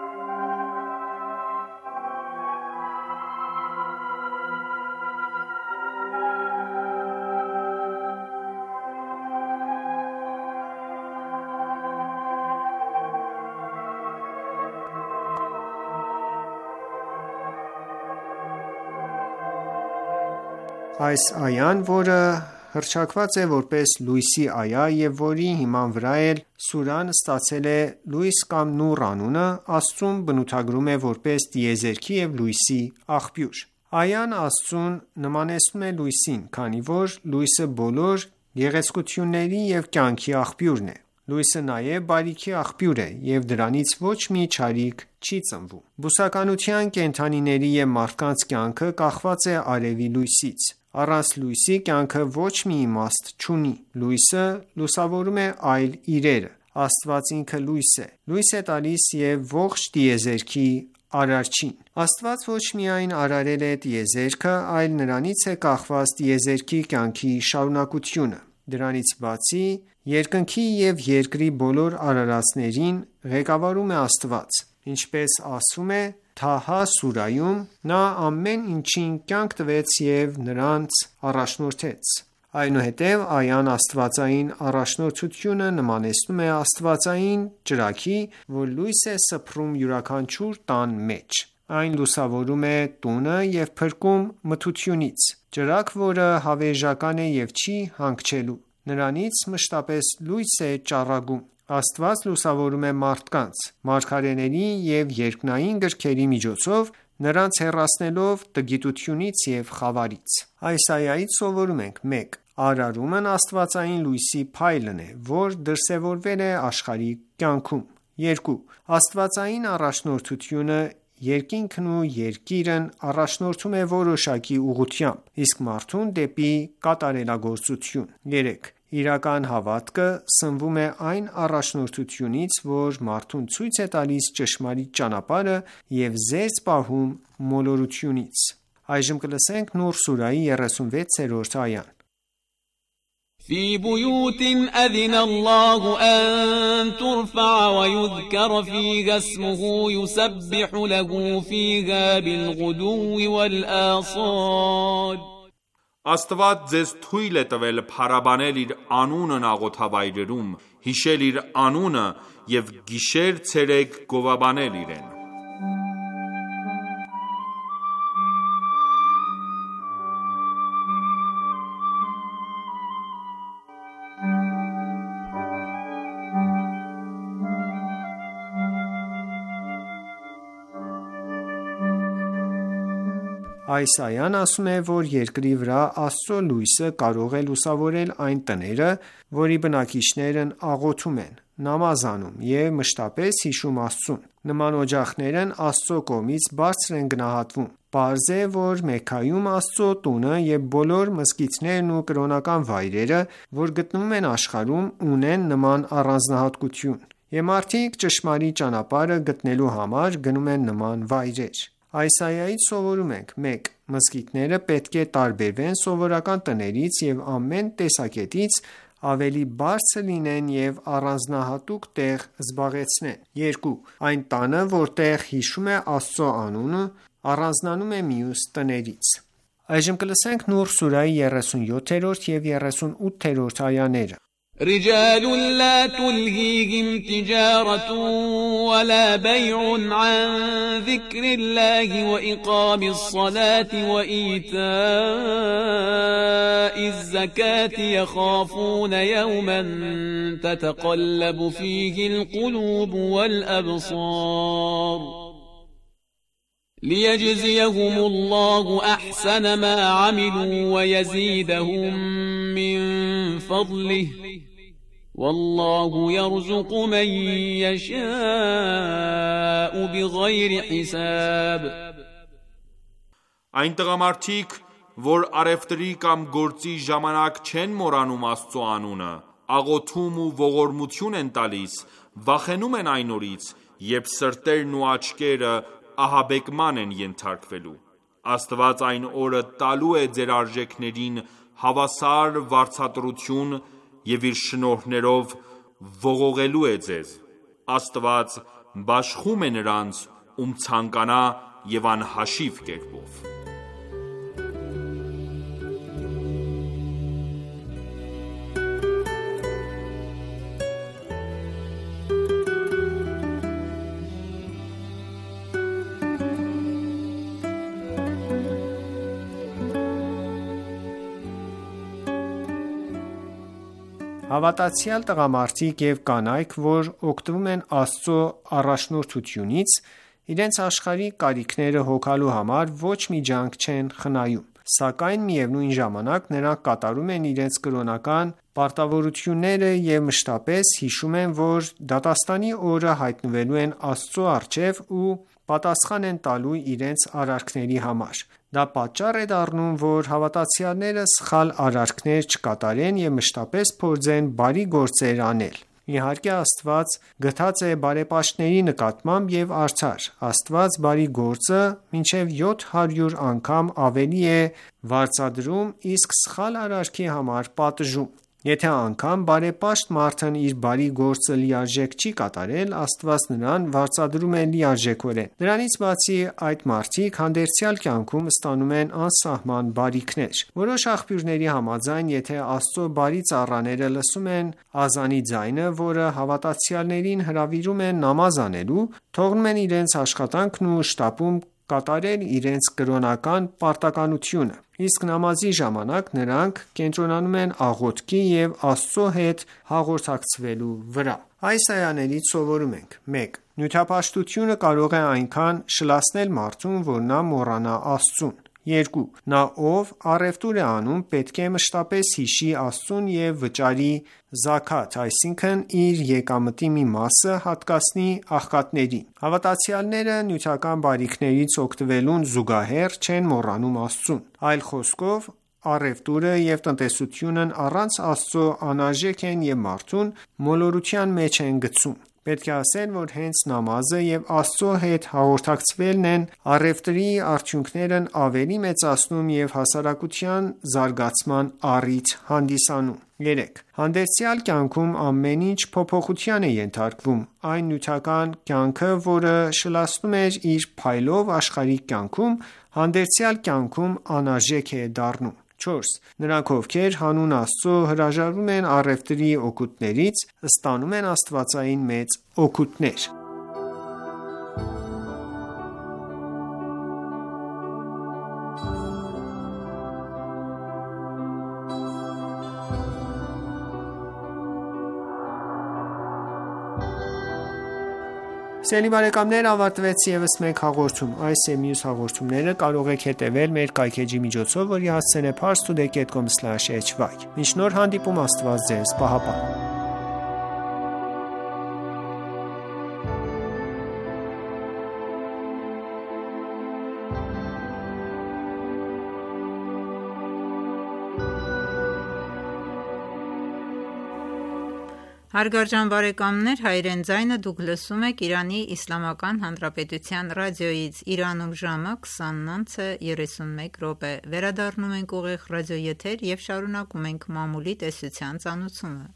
Այս այան, որը հռչակված է որպես լույսի այա և որի հիման վրա էլ սուրան ստացել է լույս կամ նուր անունը, Աստծուն բնութագրում է որպես տիեզերքի և լույսի աղբյուր։ Այան Աստծուն նմանեցնում է լույսին, քանի որ լույսը բոլոր գեղեցկությունների և կյանքի աղբյուրն է։ Լույսը նաև բարիքի աղբյուր է և դրանից ոչ մի չարիք չի ծնվում։ Բուսականության, կենդանիների և մարդկանց կյանքը կախված է արևի լույսից։ Առանց լույսի կյանքը ոչ մի իմաստ չունի։ Լույսը լուսավորում է այլ իրերը։ Աստված ինքը լույս է։ Լույս է տալիս և ողջ տիեզերքի Արարչին։ Աստված ոչ միայն արարել է տիեզերքը, այլ նրանից է կախված տիեզերքի կյանքի շարունակությունը։ Դրանից բացի, երկնքի և երկրի բոլոր արարածներին ղեկավարում է Աստված։ Ինչպես ասվում է Թահա սուրայում, նա ամեն ինչին կյանք տվեց և նրանց առաջնորդեց։ Այնուհետև այան աստվածային առաջնորդությունը նմանեցնում է աստվածային ճրագի, որ լույս է սփռում յուրաքանչյուր տան մեջ։ Այն լուսավորում է տունը և փրկում մթությունից։ Ճրագ, որը հավերժական է և չի հանգչելու։ Նրանից մշտապես լույս է ճառագում։ Աստված լուսավորում է մարդկանց, մարգարեների և երկնային գրքերի միջոցով, նրանց հեռացնելով տգիտությունից և խավարից։ Այս այայից սովորում ենք. մեկ. Արարումն աստվածային լույսի փայլն է, որ դրսևորվել է աշխարհի կյանքում։ երկու. Աստվածային առաջնորդությունը երկինքն ու երկիրն առաջնորդում է որոշակի ուղղությամբ, իսկ մարդուն դեպի կատարելագործություն։ երեք. Իրական հավատքը սնվում է այն առաջնորդությունից, որ մարդուն ցույց է տալիս ճշմարիտ ճանապարհը և զերծ պահում մոլորությունից։ Նուր սուրայի երեսունվեցերորդ այան։ في بيوت أذن الله أن ترفع ويذكر فيها اسمه يسبح له فيها بالغدو والآصال Աստված ձեզ թույլ է տվել փառաբանել իր անունն աղոթավայրերում, հիշել իր անունը և գիշեր ցերեկ գովաբանել իրեն։ Այս այան ասում է, որ երկրի վրա Աստծո լույսը կարող է լուսավորել այն տները, որի բնակիչներն աղոթում են, նամազ անում և մշտապես հիշում Աստծուն։ Նման օջախներն Աստծո կողմից բարձր են գնահատվում։ Պարզ է, որ Մեքքայում Աստծո տունը և բոլոր մզկիթներն ու կրոնական վայրերը, որ գտնվում են աշխարհում, ունեն նման առանձնահատկություն, և մարդիկ ճշմարիտ ճանապարհը գտնելու համար գնում են նման վայրեր։ Այս այայից սովորում ենք. մեկ. Մզկիթները պետք է տարբերվեն սովորական տներից և ամեն տեսակետից ավելի բարձր լինեն և առանձնահատուկ տեղ զբաղեցնեն։ երկու. Այն տանը, որտեղ հիշում է Աստծո անունը, առանձնանում է մյուս տներից։ Նուր սուրայի երեսունյոթերորդ և երեսունութերորդ այաներ رجال لا تلهيهم تجارة ولا بيع عن ذكر الله وإقام الصلاة وإيتاء الزكاة يخافون يوما تتقلب فيه القلوب والأبصار ليجزيهم الله أحسن ما عملوا ويزيدهم من فضله والله يرزق من يشاء بغير حساب Այն տղամարդիկ, որ արևտրի կամ գործի ժամանակ չեն մոռանում Աստծո անունը, աղոթում ու ողորմություն են տալիս, վախենում են այն օրից, երբ սրտերն ու աչքերը ահաբեկման են ենթարկվելու։ Աստված այն օրը տալու է ձեր արժեքներին հավասար վարձատրություն և իր շնորհներով ողողելու է ձեզ: Աստված բաշխում է նրանց, ում ցանկանա և անհաշիվ կերպով: Հավատացյալ տղամարդիկ և կանայք, որ օգտվում են Աստծո առաջնորդությունից, իրենց աշխարհիկ կարիքները հոգալու համար ոչ մի ջանք չեն խնայում: Սակայն միևնույն ժամանակ նրանք կատարում են իրենց կրոնական պարտավորությունները և մշտապես հիշում են, որ դատաստանի օրը հայտնվելու են Աստծո առջև ու պատասխան են տալու իրենց արարքների համար: Դա պատճառ է դառնում, որ հավատացյալները սխալ արարքներ չկատարեն և մշտապես փորձեն բարի գործեր անել: Իհարկե Աստված գթած է բարեպաշտների նկատմամբ և արդար: Աստված բարի գործը մինչև յոթ հարյուր անգամ ավելի է վարձատրում, իսկ սխալ արարքի համար պատժում: Եթե անգամ բարեպաշտ մարդն իր բարի գործը լիարժեք չի կատարել, Աստված նրան վարձատրում է լիարժեքորեն: Դրանից բացի, այդ մարդիկ հանդերձյալ կյանքում ստանում են անսահման բարիքներ: Որոշ աղբյուրների համաձայն, եթե Աստծո բարի ծառաները լսում են ազանի ձայնը, որը հավատացյալներին հրավիրում է նամազ անելու, թողնում են իրենց աշխատանքն ու շտապում կատարել իրենց կրոնական պարտականությունը: Իսկ նամազի ժամանակ նրանք կենտրոնանում են աղոթքի և Աստծո հետ հաղորդակցվելու վրա: Այս այաներից սովորում ենք. մեկ. Նյութապաշտությունը կարող է այնքան շլացնել մարդուն, որ նա մոռանա Աստծուն: երկու. Նա, ով առևտուր է անում, պետք է մշտապես հիշի Աստծուն և վճարի զաքաթ, այսինքն իր եկամտի մի մասը հատկացնի աղքատներին: Հավատացյալները նյութական բարիքներից օգտվելուն զուգահեռ չեն մոռանում Աստծուն: Այլ խոսքով, առևտուրը և տնտեսությունն առանց Աստծո անարժեք են և մարդուն մոլորության մեջ են գցում: Պետք է ասել, որ հենց նամազը և Աստծո հետ հաղորդակցվելն են առևտրի արդյունքներն ավելի մեծացնում և հասարակության զարգացման առիթ հանդիսանում: երեք. Հանդերձյալ կյանքում ամեն ինչ փոփոխության է ենթարկվում: Այն նյութական կյանքը, որը շլացնում էր իր փայլով աշխարհիկ կյանքում, հանդերձյալ կյանքում անարժեք է դառնում: չորս. Նրանք, ովքեր հանուն Աստծո հրաժարվում են առևտրի օգուտներից, ստանում են աստվածային մեծ օգուտներ: Սիրելի բարեկամներ, ավարտվեց ևս մեկ հաղորդում: Այս և մյուս հաղորդումները կարող եք հետևել մեր կայքէջի միջոցով, որի հասցեն է parstoday dot com slash h y: Մինչ նոր հանդիպում, Աստված Ձեզ պահապան: Հարգարժան բարեկամներ, Հայրեն ձայնը դուք լսում եք Իրանի Իսլամական Հանրապետության ռադիոյից: Իրանում ժամը քսանինը օ երեսունմեկ րոպե: Վերադառնում ենք ուղիղ ռադիոեթեր և շարունակում ենք մամուլի տեսության ծանոթությունը: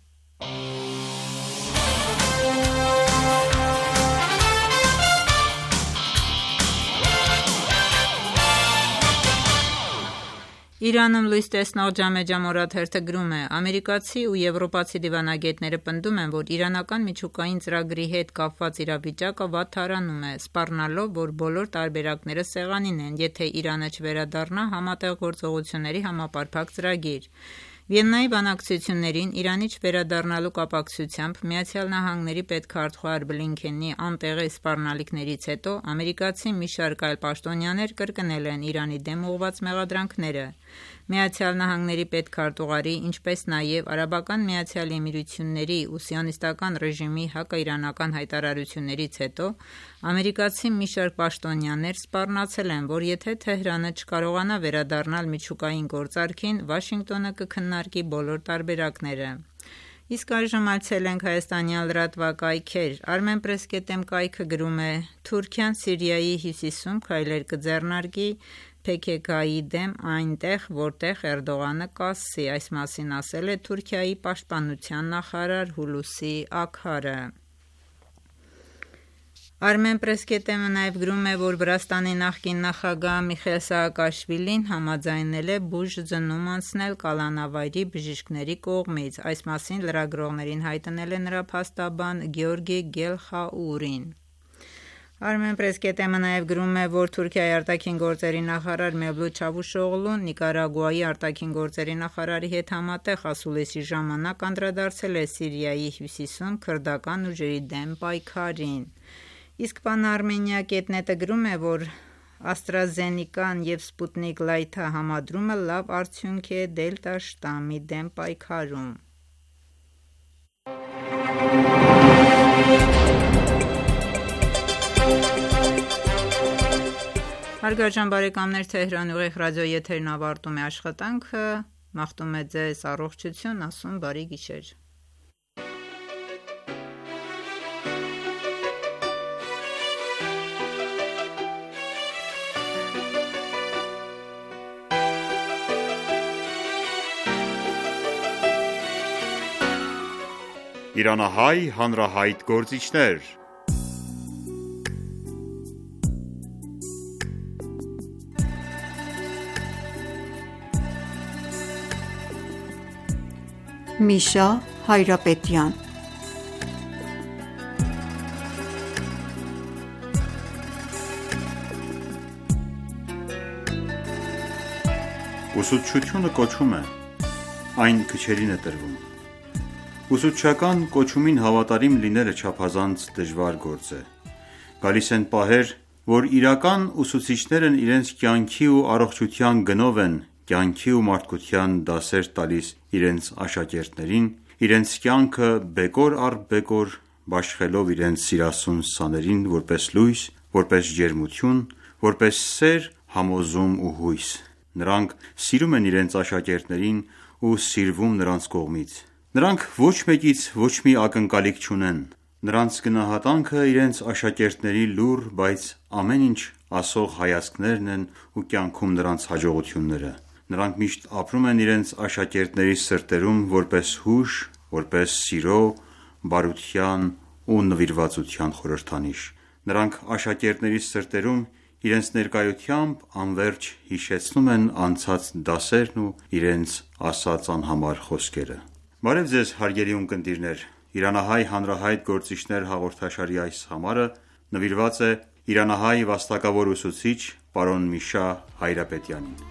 Իրանում լույս տեսնող «Ջամե Ջամորաթերթը» գրում է. «Ամերիկացի ու եվրոպացի դիվանագետները պնդում են, որ իրանական միջուկային ծրագրի հետ կապված իրավիճակը վատթարանում է, սպառնալով, որ բոլոր տարբերակները սեղանին են, եթե Իրանը չվերադառնա Համատեղ գործողությունների համապարփակ ծրագիր: Վիեննայի բանակցություններին Իրանի չվերադառնալու կապակցությամբ ԱՄՆ պետքարտուղար Բլինքենի անտեղի սպառնալիքներից հետո ամերիկացի մի շարք այլ պաշտոնյաներ կրկնել են Իրանի դեմ ուղղված մեղադրանքները: ԱՄՆ պետքարտուղարի, ինչպես նաև Արաբական Միացյալ Էմիրությունների ու Սիոնիստական ռեժիմի հակաիրանական հայտարարություններից հետո ամերիկացի մի շարք պաշտոնյաներ սպառնացել են, որ եթե Թեհրանը չկարողանա վերադառնալ միջուկային գործարքին, Վաշինգտոնը կքննարկի բոլոր տարբերակները: Իսկ այժմ այցելենք հայաստանյան լրատվակայքեր: Armenpress.am կայքը գրում է. «Թուրքիան Սիրիայի հյուսիսում քայլեր կձեռնարկի Պե Քե Ք-ի դեմ այնտեղ, որտեղ Էրդողանը կասի, այս մասին ասել է Թուրքիայի պաշտպանության նախարար Հուլուսի Աքարը։ Armenpress.am-ը նաև գրում է, որ Վրաստանի նախկին նախագահ Միխայիլ Սաակաշվիլին համաձայնել է բուժ ծնում անցնել կալանավայրի բժիշկների կողմից։ Այս մասին լրագրողներին հայտնել է նրա փաստաբան Գեորգի Գելխաուրին։ Armenpress.am-ը նաև գրում է, որ Թուրքիայի արտաքին գործերի նախարար Մևլութ Չավուշօղլուն Նիկարագուայի արտաքին գործերի նախարարի հետ համատեղ ասուլիսի ժամանակ անդրադարձել է Սիրիայի հյուսիսում քրդական ուժերի դեմ պայքարին։ Իսկ Pan-Armenia կետ net-ը գրում է, որ AstraZeneca-ն և Sputnik Light-ը համադրումը լավ արդյունք է Դելտա շտամի դեմ պայքարում։ Հարգարժան բարեկամներ, Թեհրան ուղիղ ռադիոյի եթերն ավարտում է աշխատանքը, մաղթում է ձեզ առողջություն, ասում բարի գիշեր։ Իրանահայ հանրահայտ գործիչներ։ Միշա Հայրապետյան Ուսուցչությունը կոչում է, այն քչերին է տրվում։ Ուսուցչական կոչումին հավատարիմ լինելը չափազանց դժվար գործ է։ Գալիս են պահեր, որ իրական ուսուցիչներն իրենց կյանքի ու առողջության գնով են կյանքի ու մարդկության դասեր տալիս իրենց աշակերտներին, իրենց կյանքը բեկոր առ բեկոր բաշխելով իրենց սիրասուն սաներին որպես լույս, որպես ջերմություն, որպես սեր, համոզում ու հույս։ Նրանք սիրում են իրենց աշակերտներին ու սիրվում նրանց կողմից։ Նրանք ոչ մեկից ոչ մի ակնկալիք չունեն։ Նրանց գնահատանքը իրենց աշակերտների լուռ, բայց ամեն ինչ ասող հայացքներն են ու կյանքում նրանց հաջողությունները։ Նրանք միշտ ապրում են իրենց աշակերտների սրտերում որպես հուշ, որպես սիրո, բարության ու նվիրվածության խորհրդանիշ։ Նրանք աշակերտների սրտերում իրենց ներկայությամբ անվերջ հիշեցնում են անցած դասերն ու իրենց ասած անհամար խոսքերը։ Բարև ձեզ հարգելի ունկնդիրներ, Իրանահայ հանրահայտ գործիչներ հաղորդաշարի այս համարը նվիրված է իրանահայ վաստակավոր ուսուցիչ պարոն Միշա Հայրապետյանին։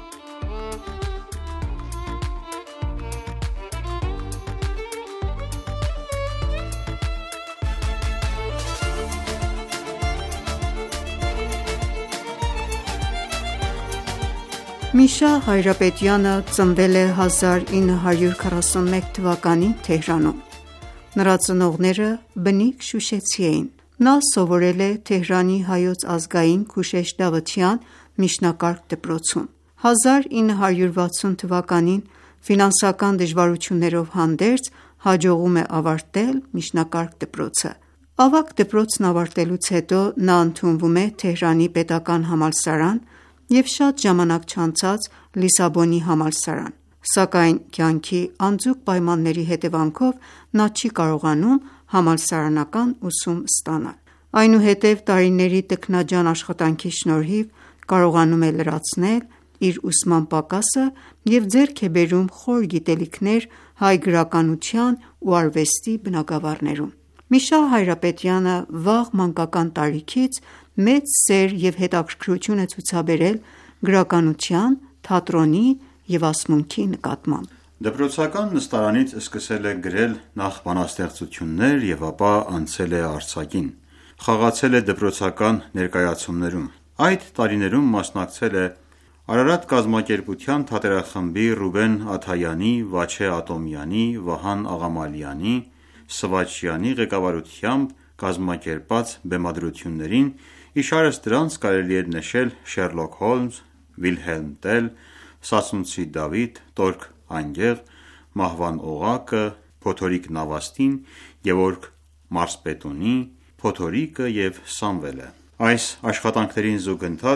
Միշա Հայրապետյանը ծնվել է հազար ինը հարյուր քառասունմեկ թվականին Թեհրանում։ Նրա ծնողները բնիկ շուշեցի էին։ Նա սովորել է Թեհրանի Հայոց ազգային Քուշեշ Դավթյան միջնակարգ դպրոցում։ հազար ինը հարյուր վաթսուն թվականին ֆինանսական դժվարություններով հանդերձ հաջողում է ավարտել միջնակարգ դպրոցը։ Ավագ դպրոցն ավարտելուց հետո նա ընդունվում է Թեհրանի պետական համալսարան և շատ ժամանակ չանցած Լիսաբոնի համալսարան, սակայն կյանքի անձուկ պայմանների հետևանքով նա չի կարողանում համալսարանական ուսում ստանալ։ Այնուհետև տարիների տքնաջան աշխատանքի շնորհիվ կարողանում է լրացնել իր ուսման պակասը և ձեռք է բերում խոր գիտելիքներ հայ գրականության ու արվեստի բնագավառներում։ Միշա Հայրապետյանը վաղ մանկական տարիքից մեծ սեր և հետաքրքրություն է ցուցաբերել գրականության, թատրոնի և ասմունքի նկատմամբ։ Դպրոցական նստարանից սկսել է գրել նախ բանաստեղծություններ և ապա անցել է արձակին։ Խաղացել է դպրոցական ներկայացումներում։ Այդ տարիներում մասնակցել է Արարատ կազմակերպության թատերախմբի Ռուբեն Աթայանի, Վաչե Ատոմյանի, Վահան Աղամալյանի, Սվաչյանի ղեկավարությամբ կազմակերպած բեմադրություններին, իշարս դրանց կարելի է նշել Շերլոք Հոլմս, Վիլհելմ Տել, Սասունցի Դավիթ, Տորկ Անգեղ, Մահվան Օղակը, Փոթորիկ Նավաստին, Գևորգ Մարսպետունի, Փոթորիկը և Սամվելը։ Այս աշխատանքներին զուգընթաց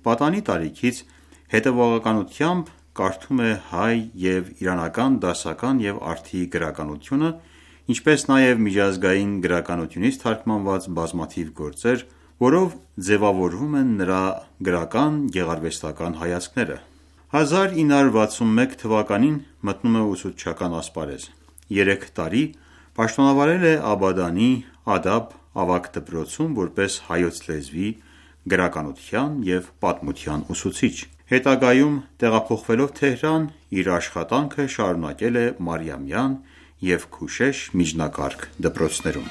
պատանի տարիքից հետևողականությամբ կարդում է հայ և իրանական դասական և արդի գրականությունը, ինչպես նաև միջազգային գրականությունից թարգմանված բազմաթիվ գործեր, որով ձևավորվում են նրա գրական գեղարվեստական հայացքները։ հազար ինը հարյուր վաթսունմեկ թվականին մտնում է ուսուցչական ասպարեզ։ Երեք տարի պաշտոնավարել է Աբադանի «Ադաբ» ավագ դպրոցում որպես հայոց լեզվի, գրականության և պատմության ուսուցիչ։ Հետագայում տեղափոխվելով Թեհրան իր աշխատանքը շարունակել է Մարիամյան և Քուշեշ միջնակարգ դպրոցներում։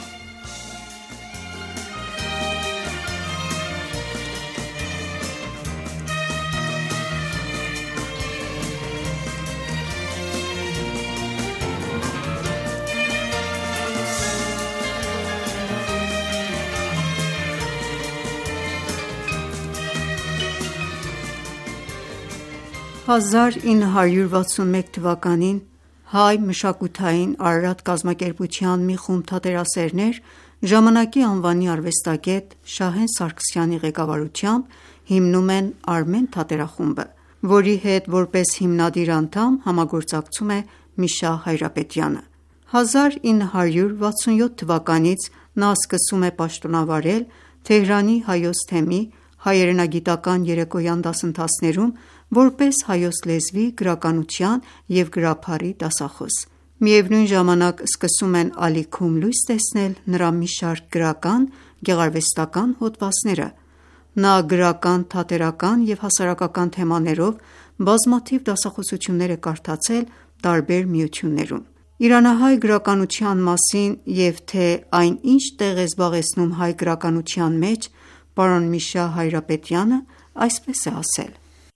հազար ինը հարյուր վաթսունմեկ թվականին հայ մշակութային Արարատ կազմակերպության մի խումբ թատերասերներ ժամանակի անվանի արվեստագետ Շահեն Սարգսյանի ղեկավարությամբ հիմնում են Արմեն թատերախումբը, որի հետ որպես հիմնադիր անդամ համագործակցում է Միշա Հայրապետյանը։ հազար ինը հարյուր վաթսունյոթ թվականից նա սկսում է պաշտոնավարել Թեհրանի Հայոց թեմի հայրենագիտական երեկոյան դասընթացներում որպես հայոց լեզվի, գրականության և գրափարի դասախոս։ Միևնույն ժամանակ սկսում են ալիքում լույս տեսնել նրա մի շարք գրական, գեղարվեստական հոդվածները։ Նա գրական, թատերական և հասարակական թեմաներով բազմաթիվ դասախոսություններ է կարդացել տարբեր միություններում։ Իրանահայ գրականության մասին և թե այն ինչ տեղ է զբաղեցնում հայ գրականության մեջ, պարոն Միշա Հայրապետյանը այսպես է ասել.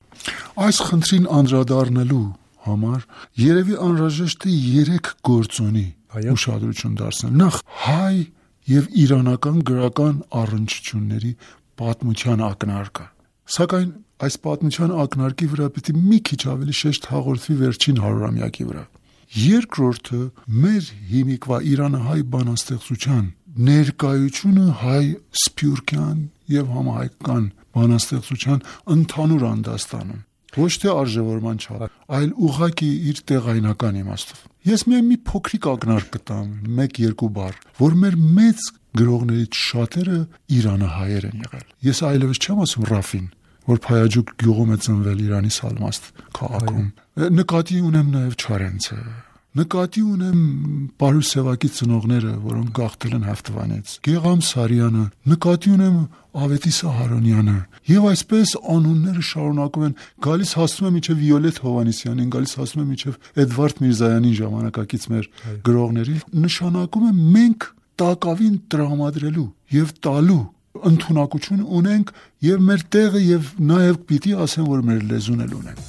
Այս խնդրին անդրադառնալու համար երևի անհրաժեշտ է երեք գործոնի ուշադրություն դարձնել։ Նախ հայ և իրանական գրական առնչությունների պատմության ակնարկը, սակայն այս պատմության ակնարկի վրա պիտի մի քիչ ավելի շեշտ հաղորդվի վերջին հարյուրամյակի վրա։ Երկրորդը մեր հիմիկվա իրանահայ բանաստեղծության ներկայությունը հայ սփյուռքյան և համահայկական բանաստեղծության ընդհանուր անդաստանում, ոչ թե արժևորման չափ, այլ ուղղակի իր տեղայնական իմաստով։ Ես միայն մի փոքրիկ ակնարկ կտամ, մեկ-երկու բառ, որ մեր մեծ գրողներից շատերը իրանահայեր են եղել։ Ես այլևս չեմ ասում Ռաֆին, որ Փայաջուկ գյուղում է ծնվել Իրանի Սալմաստ քաղաքում։ Նկատի ունեմ նաև Չարենցը, նկատի ունեմ Պարուս Սևակի ծնողները, որոնք գաղթել են Հավթվանից, Գեգամ Սարյանը, նկատի ունեմ Ավետիս Սահարոնյանը, եւ այսպես անունները շարունակում են, գալիս հասնում է մինչև Վիոլետ Հովհաննիսյանին, գալիս հասնում է մինչև Էդվարդ Միրզայանին, ժամանակակից մեր գրողների, նշանակում է մենք տակավին տրամադրելու եւ տալու ընդունակություն ունենք եւ մեր տեղը եւ նաեւ պիտի ասեմ, որ մեր լեզուն էլ ունենք։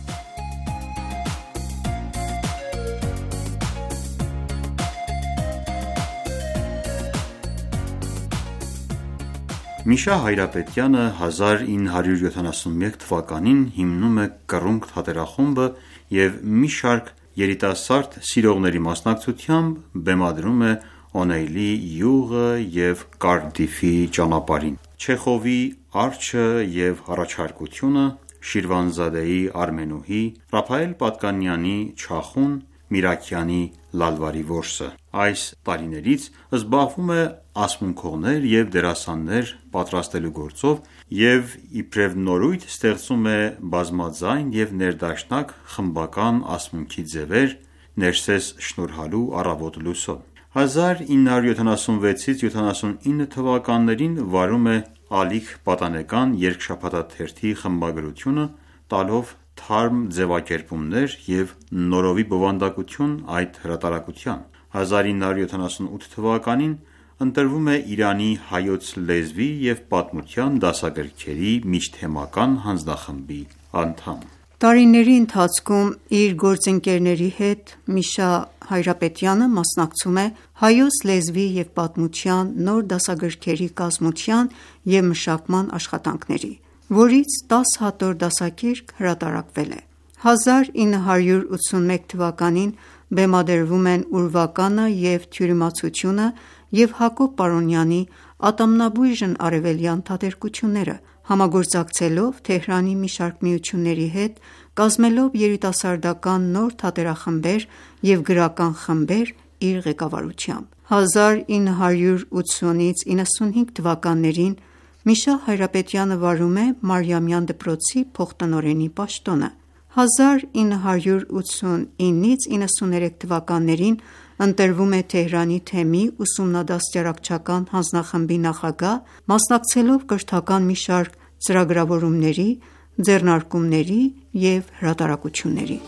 Միշա Հայրապետյանը հազար ինը հարյուր յոթանասունմեկ թվականին հիմնում է Կռունկ թատերախումբը և մի շարք երիտասարդ սիրողների մասնակցությամբ բեմադրում է Օնեյլի յուղը և Կարդիֆի ճանապարհին, Չեխովի Արջը և առաջարկությունը, Շիրվանզադեի Արմենուհի, Ռափայել Պատկանյանի Չախուն, Միրաքյանի Լալվարի որսը։ Այս տարիներից զբաղվում է ասմունքողներ և դերասաններ պատրաստելու գործով և իբրև նորույթ ստեղծում է բազմաձայն և ներդաշնակ խմբական ասմունքի ձևեր Ներսես շնորհալու առավոտ լուսո։ հազար ինը հարյուր յոթանասունվեցից յոթանասունինը թվականներին վարում է Ալիք պատանեկան երկշաբաթաթերթի խմբագրությունը, տալով թարմ ձևակերպումներ և նորովի բովանդակություն այդ հրատարակության։ հազար ինը հարյուր յոթանասունութ թվականին ընտրվում է Իրանի հայոց լեզվի և պատմության դասագրքերի միջթեմական հանձնախմբի անդամ։ Տարիների ընթացքում իր գործընկերների հետ Միշա Հայրապետյանը մասնակցում է հայոց լեզվի և պատմության նոր դասագրքերի կազմության և մշակման աշխատանքների, որից տաս հատոր դասագիրք հրատարակվել է։ հազար ինը հարյուր ութսունմեկ թվականին բեմադրվում են Ուրվականը և Թյուրիմացությունը և Հակոբ Պարոնյանի Ատամնաբույժն արևելյան թատերկությունները։ համագործակցելով Թեհրանի մի շարք միությունների հետ, կազմելով երիտասարդական նոր թատերախմբեր և գրական խմբեր իր ղեկավարությամբ: հազար ինը հարյուր ութսունից իննսունհինգ թվականներին Միշահ Հայրապետյանը վարում է Մարիամյան դպրոցի փոխտնօրենի պաշտոնը: հազար ինը հարյուր ութսունինից իննսուներեք թվականներին ընտրվում է Թեհրանի թեմի ուսումնադաստիարակչական հանձնախմբի նախագահ, մասնակցելով կրթական մի շարք ծրագրավորումների, ձեռնարկումների և հրատարակությունների: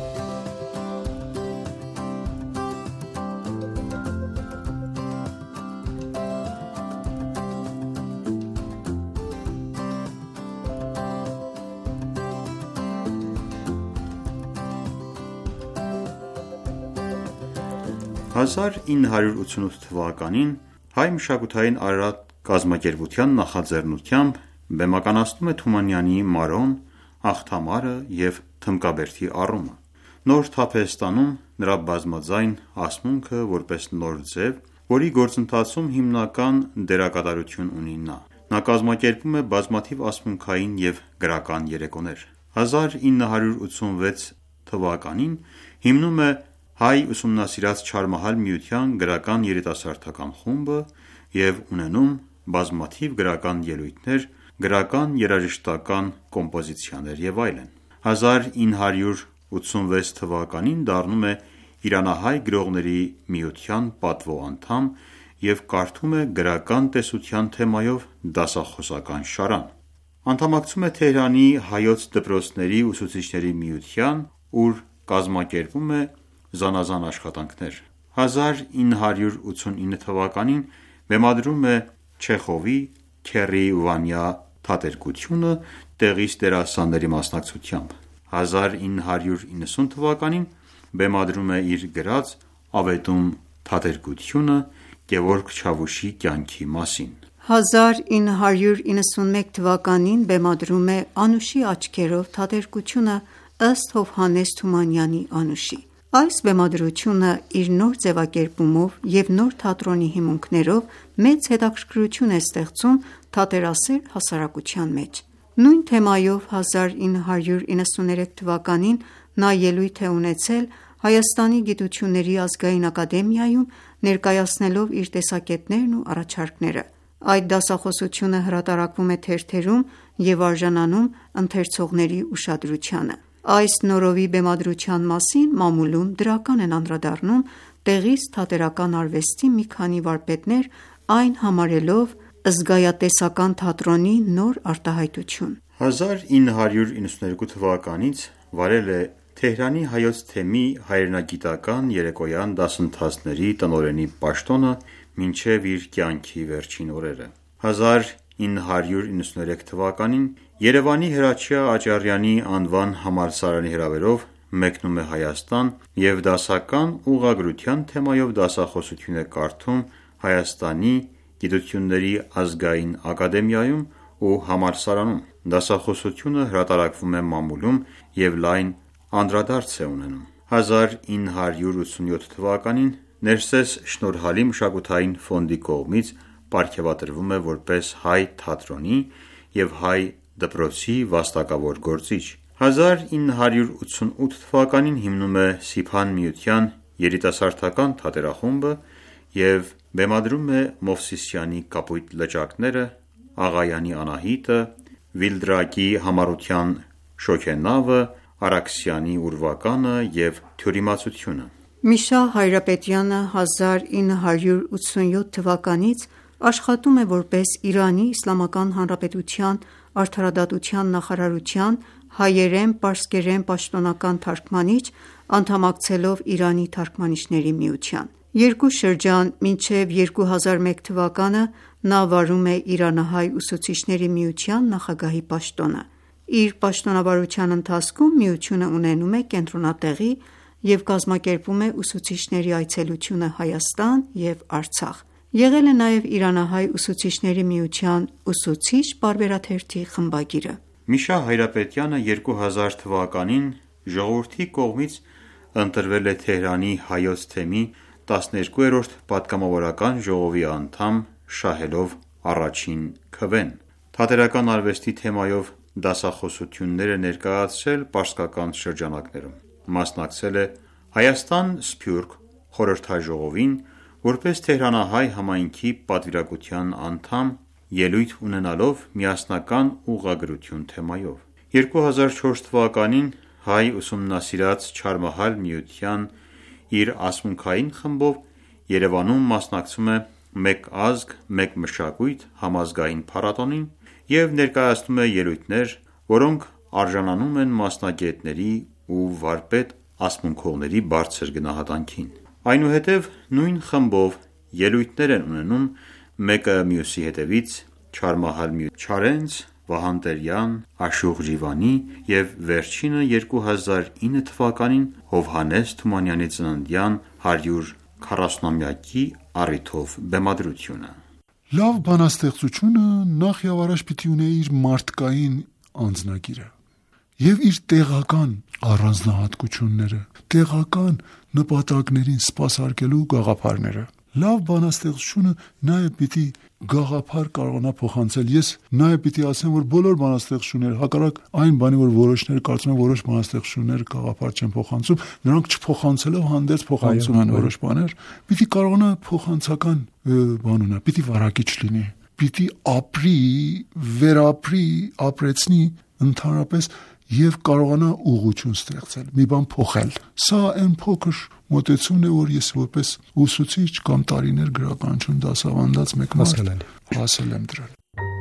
հազար ինը հարյուր ութսունութ թվականին Հայ մշակութային արարած կազմակերպության նախաձեռնությամբ բեմականացնում է Թումանյանի «Մարոն», «Ախթամարը» և «Թմկաբերդի առումը»: Նոր թափ է ստանում նրա բազմաձայն ասմունքը որպես նոր ձև, որի գործընթացում հիմնական դերակատարություն ունի նա: Նա կազմակերպում է բազմաթիվ ասմունքային և գրական երեկոներ: հազար ինը հարյուր ութսունվեց թվականին հիմնում է Հայ ուսումնասիրած Չհարմահալ միության գրական երիտասարդական խումբը և ունենում բազմաթիվ գրական ելույթներ, գրական երաժշտական կոմպոզիցիաներ և այլն: հազար ինը հարյուր ութսունվեց թվականին դառնում է Իրանահայ գրողների միության պատվո անդամ և կարդում է գրական տեսության թեմայով դասախոսական շարան: Անդամակցում է Թեհրանի հայոց դպրոցների ուսուցիչների միության, ուր կազմակերպում է զանազան աշխատանքներ: հազար ինը հարյուր ութսունինը թվականին բեմադրում է Չեխովի «Քեռի Վանյա» թատերգությունը տեղից դերասանների մասնակցությամբ: հազար ինը հարյուր իննսուն թվականին բեմադրում է իր գրած «Ավետում» թատերգությունը Գևորգ Չավուշի կյանքի մասին: հազար ինը հարյուր իննսունմեկ թվականին բեմադրում է «Անուշի աչքերով» թատերգությունը ըստ Հովհաննես Թումանյանի «Անուշի»: Այս բեմադրությունը իր նոր ձևակերպումով և նոր թատրոնի հիմունքներով մեծ հետաքրքրություն է ստեղծում թատերասեր հասարակության մեջ: Նույն թեմայով հազար ինը հարյուր իննսուներեք թվականին նա ելույթ է ունեցել Հայաստանի գիտությունների ազգային ակադեմիայում ներկայացնելով իր տեսակետներն ու առաջարկները: Այդ դասախոսությունը հրատարակվում է թերթերում և արժանանում ընթերցողների ուշադրությանը: Այս նորովի բեմադրության մասին մամուլում դրական են անդրադառնում տեղից թատերական արվեստի մի քանի վարպետներ այն համարելով զգայատեսական թատրոնի նոր արտահայտություն: հազար ինը հարյուր իննսուներկու թվականից վարել է Թեհրանի հայոց թեմի հայրենագիտական երեկոյան դասընթացների տնօրենի պաշտոնը մինչև իր կյանքի վերջին օրերը: հազար ինը հարյուր իննսուներեք թվականին Երևանի Հրաչյա Աճարյանի անվան համալսարանի հրավերով մեկնում է Հայաստան և դասական ուղղագրության թեմայով դասախոսություն է կարդում Հայաստանի գիտությունների ազգային ակադեմիայում ու համալսարանում: Դասախոսությունը հրատարակվում է մամուլում և լայն անդրադարձ է ունենում: հազար ինը հարյուր ութսունյոթ թվականին Ներսես Շնորհալի մշակութային ֆոնդի կողմից պարգևատրվում է որպես հայ թատրոնի և հայ դպրոցի վաստակավոր գործիչ: հազար ինը հարյուր ութսունութ թվականին հիմնում է Սիփան միության երիտասարդական թատերախումբը և բեմադրում է Մովսիսյանի «Կապույտ լճակները», Աղայանի «Անահիտը», Վիլդրակի «Համառության շոգենավը», Արաքսյանի «Ուրվականը» և «Թյուրիմացությունը»: Միշահ Հայրապետյանը հազար ինը հարյուր ութսունյոթ թվականից աշխատում է որպես Իրանի Իսլամական Հանրապետության արդարադատության նախարարության հայերեն-պարսկերեն պաշտոնական թարգմանիչ, անդամակցելով Իրանի թարգմանիչների միության: Երկու շրջան մինչև երկու հազար ու մեկ թվականը նա վարում է Իրանահայ ուսուցիչների միության նախագահի պաշտոնը: Իր պաշտոնավարության ընթացքում միությունը ունենում է կենտրոնատեղի և կազմակերպում է ուսուցիչների այցելությունը Հայաստան և Արցախ: Եղել է նաև Իրանահայ ուսուցիչների միության ուսուցիչ պարբերաթերթի խմբագիրը: Միշահ Հայրապետյանը երկու հազար թվականին ժողովրդի կողմից ընտրվել է Թեհրանի հայոց թեմի տասներկուերորդ պատգամավորական ժողովի անդամ շահելով առաջին քվեն: թատերական արվեստի թեմայով դասախոսություններ է ներկայացրել պարսկական շրջանակներում։ Մասնակցել է Հայաստան Սփյուռք խորհրդաժողովին որպես Թեհրանահայ համայնքի պատվիրակության անդամ, ելույթ ունենալով միասնական ուղղագրություն թեմայով։ երկու հազար չորս թվականին հայ ուսումնասիրած Չհարմահալ միության իր ասմունքային խմբով Երևանում մասնակցում է «Մեկ ազգ, մեկ մշակույթ» համազգային փառատոնին և ներկայացնում է ելույթներ, որոնք արժանանում են մասնագետների ու վարպետ ասմունքողների բարձր գնահատանքին։ Այնուհետև նույն խմբով ելույթներ են ունենում մեկը մյուսի հետևից Չհարմահալ միության Չարենց, Վահան Տերյան, Աշուղ Ժիվանի և վերջինը երկու հազար ինը թվականին Հովհաննես Թումանյանի ծննդյան հարյուր քառասունամյակի առիթով բեմադրությունը։ Լավ բանաստեղծությունը նախ և առաջ պիտի ունենա իր մարդկային անձնագիրը և իր տեղական առանձնահատկությունները, տեղական նպատակներին սպասարկելու գաղափարները։ Լավ բանաստեղծությունը նաև պիտի գաղափար կարողանա փոխանցել։ Ես նաև պիտի ասեմ, որ բոլոր բանաստեղծությունները, հակառակ այն բանի, որ որոշները կարծում են որոշ բանաստեղծությունները գաղափար չեն փոխանցում, նրանք չփոխանցելով հանդերձ փոխանցում են որոշ բաներ, պիտի կարողանա փոխանցական բան ունենա, պիտի վարակիչ լինի, պիտի ապրի, վերապրի, ապրեցնի ընդհանրապես և կարողանա ուղղություն ստեղծել, մի բան փոխել։ Սա այն փոքր մոտեցումն է, որ ես որպես ուսուցիչ կամ տարիներ գրականություն դասավանդած մեկ մարդ հասել եմ դրան։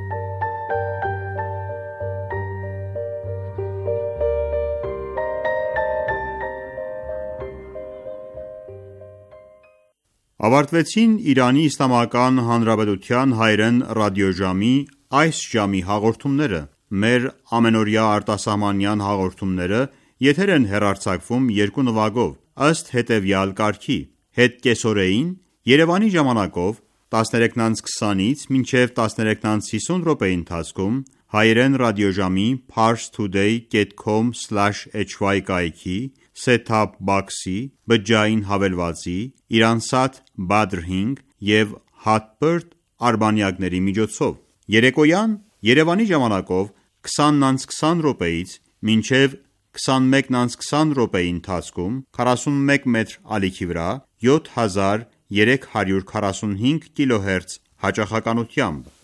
Ավարտվեցին Իրանի Իսլամական Հանրապետության հայերեն ռադիոժամի այս ժամի հաղորդումները։ Մեր ամենօրյա արտասահմանյան հաղորդումները եթեր են հեռարձակվում երկու նվագով, ըստ հետևյալ կարգի. հետ կեսօրեին Երևանի ժամանակով տասներեքն քսանից մինչև տասներեքն հիսուն րոպեի ընթացքում հայերեն ռադիոժամի parstoday dot com slash h y կայքի, set-top box-ի, բջջային հավելվածի, Iransat Badr հինգ և Hotbird արբանյակների միջոցով։ Երեկոյան Երևանի ժամանակով քսանն քսան րոպեից մինչև քսանմեկն քսան րոպեի ընթացքում քառասունմեկ մետր ալիքի վրա յոթ հազար երեք հարյուր քառասունհինգ կիլոհերց հաճախականությամբ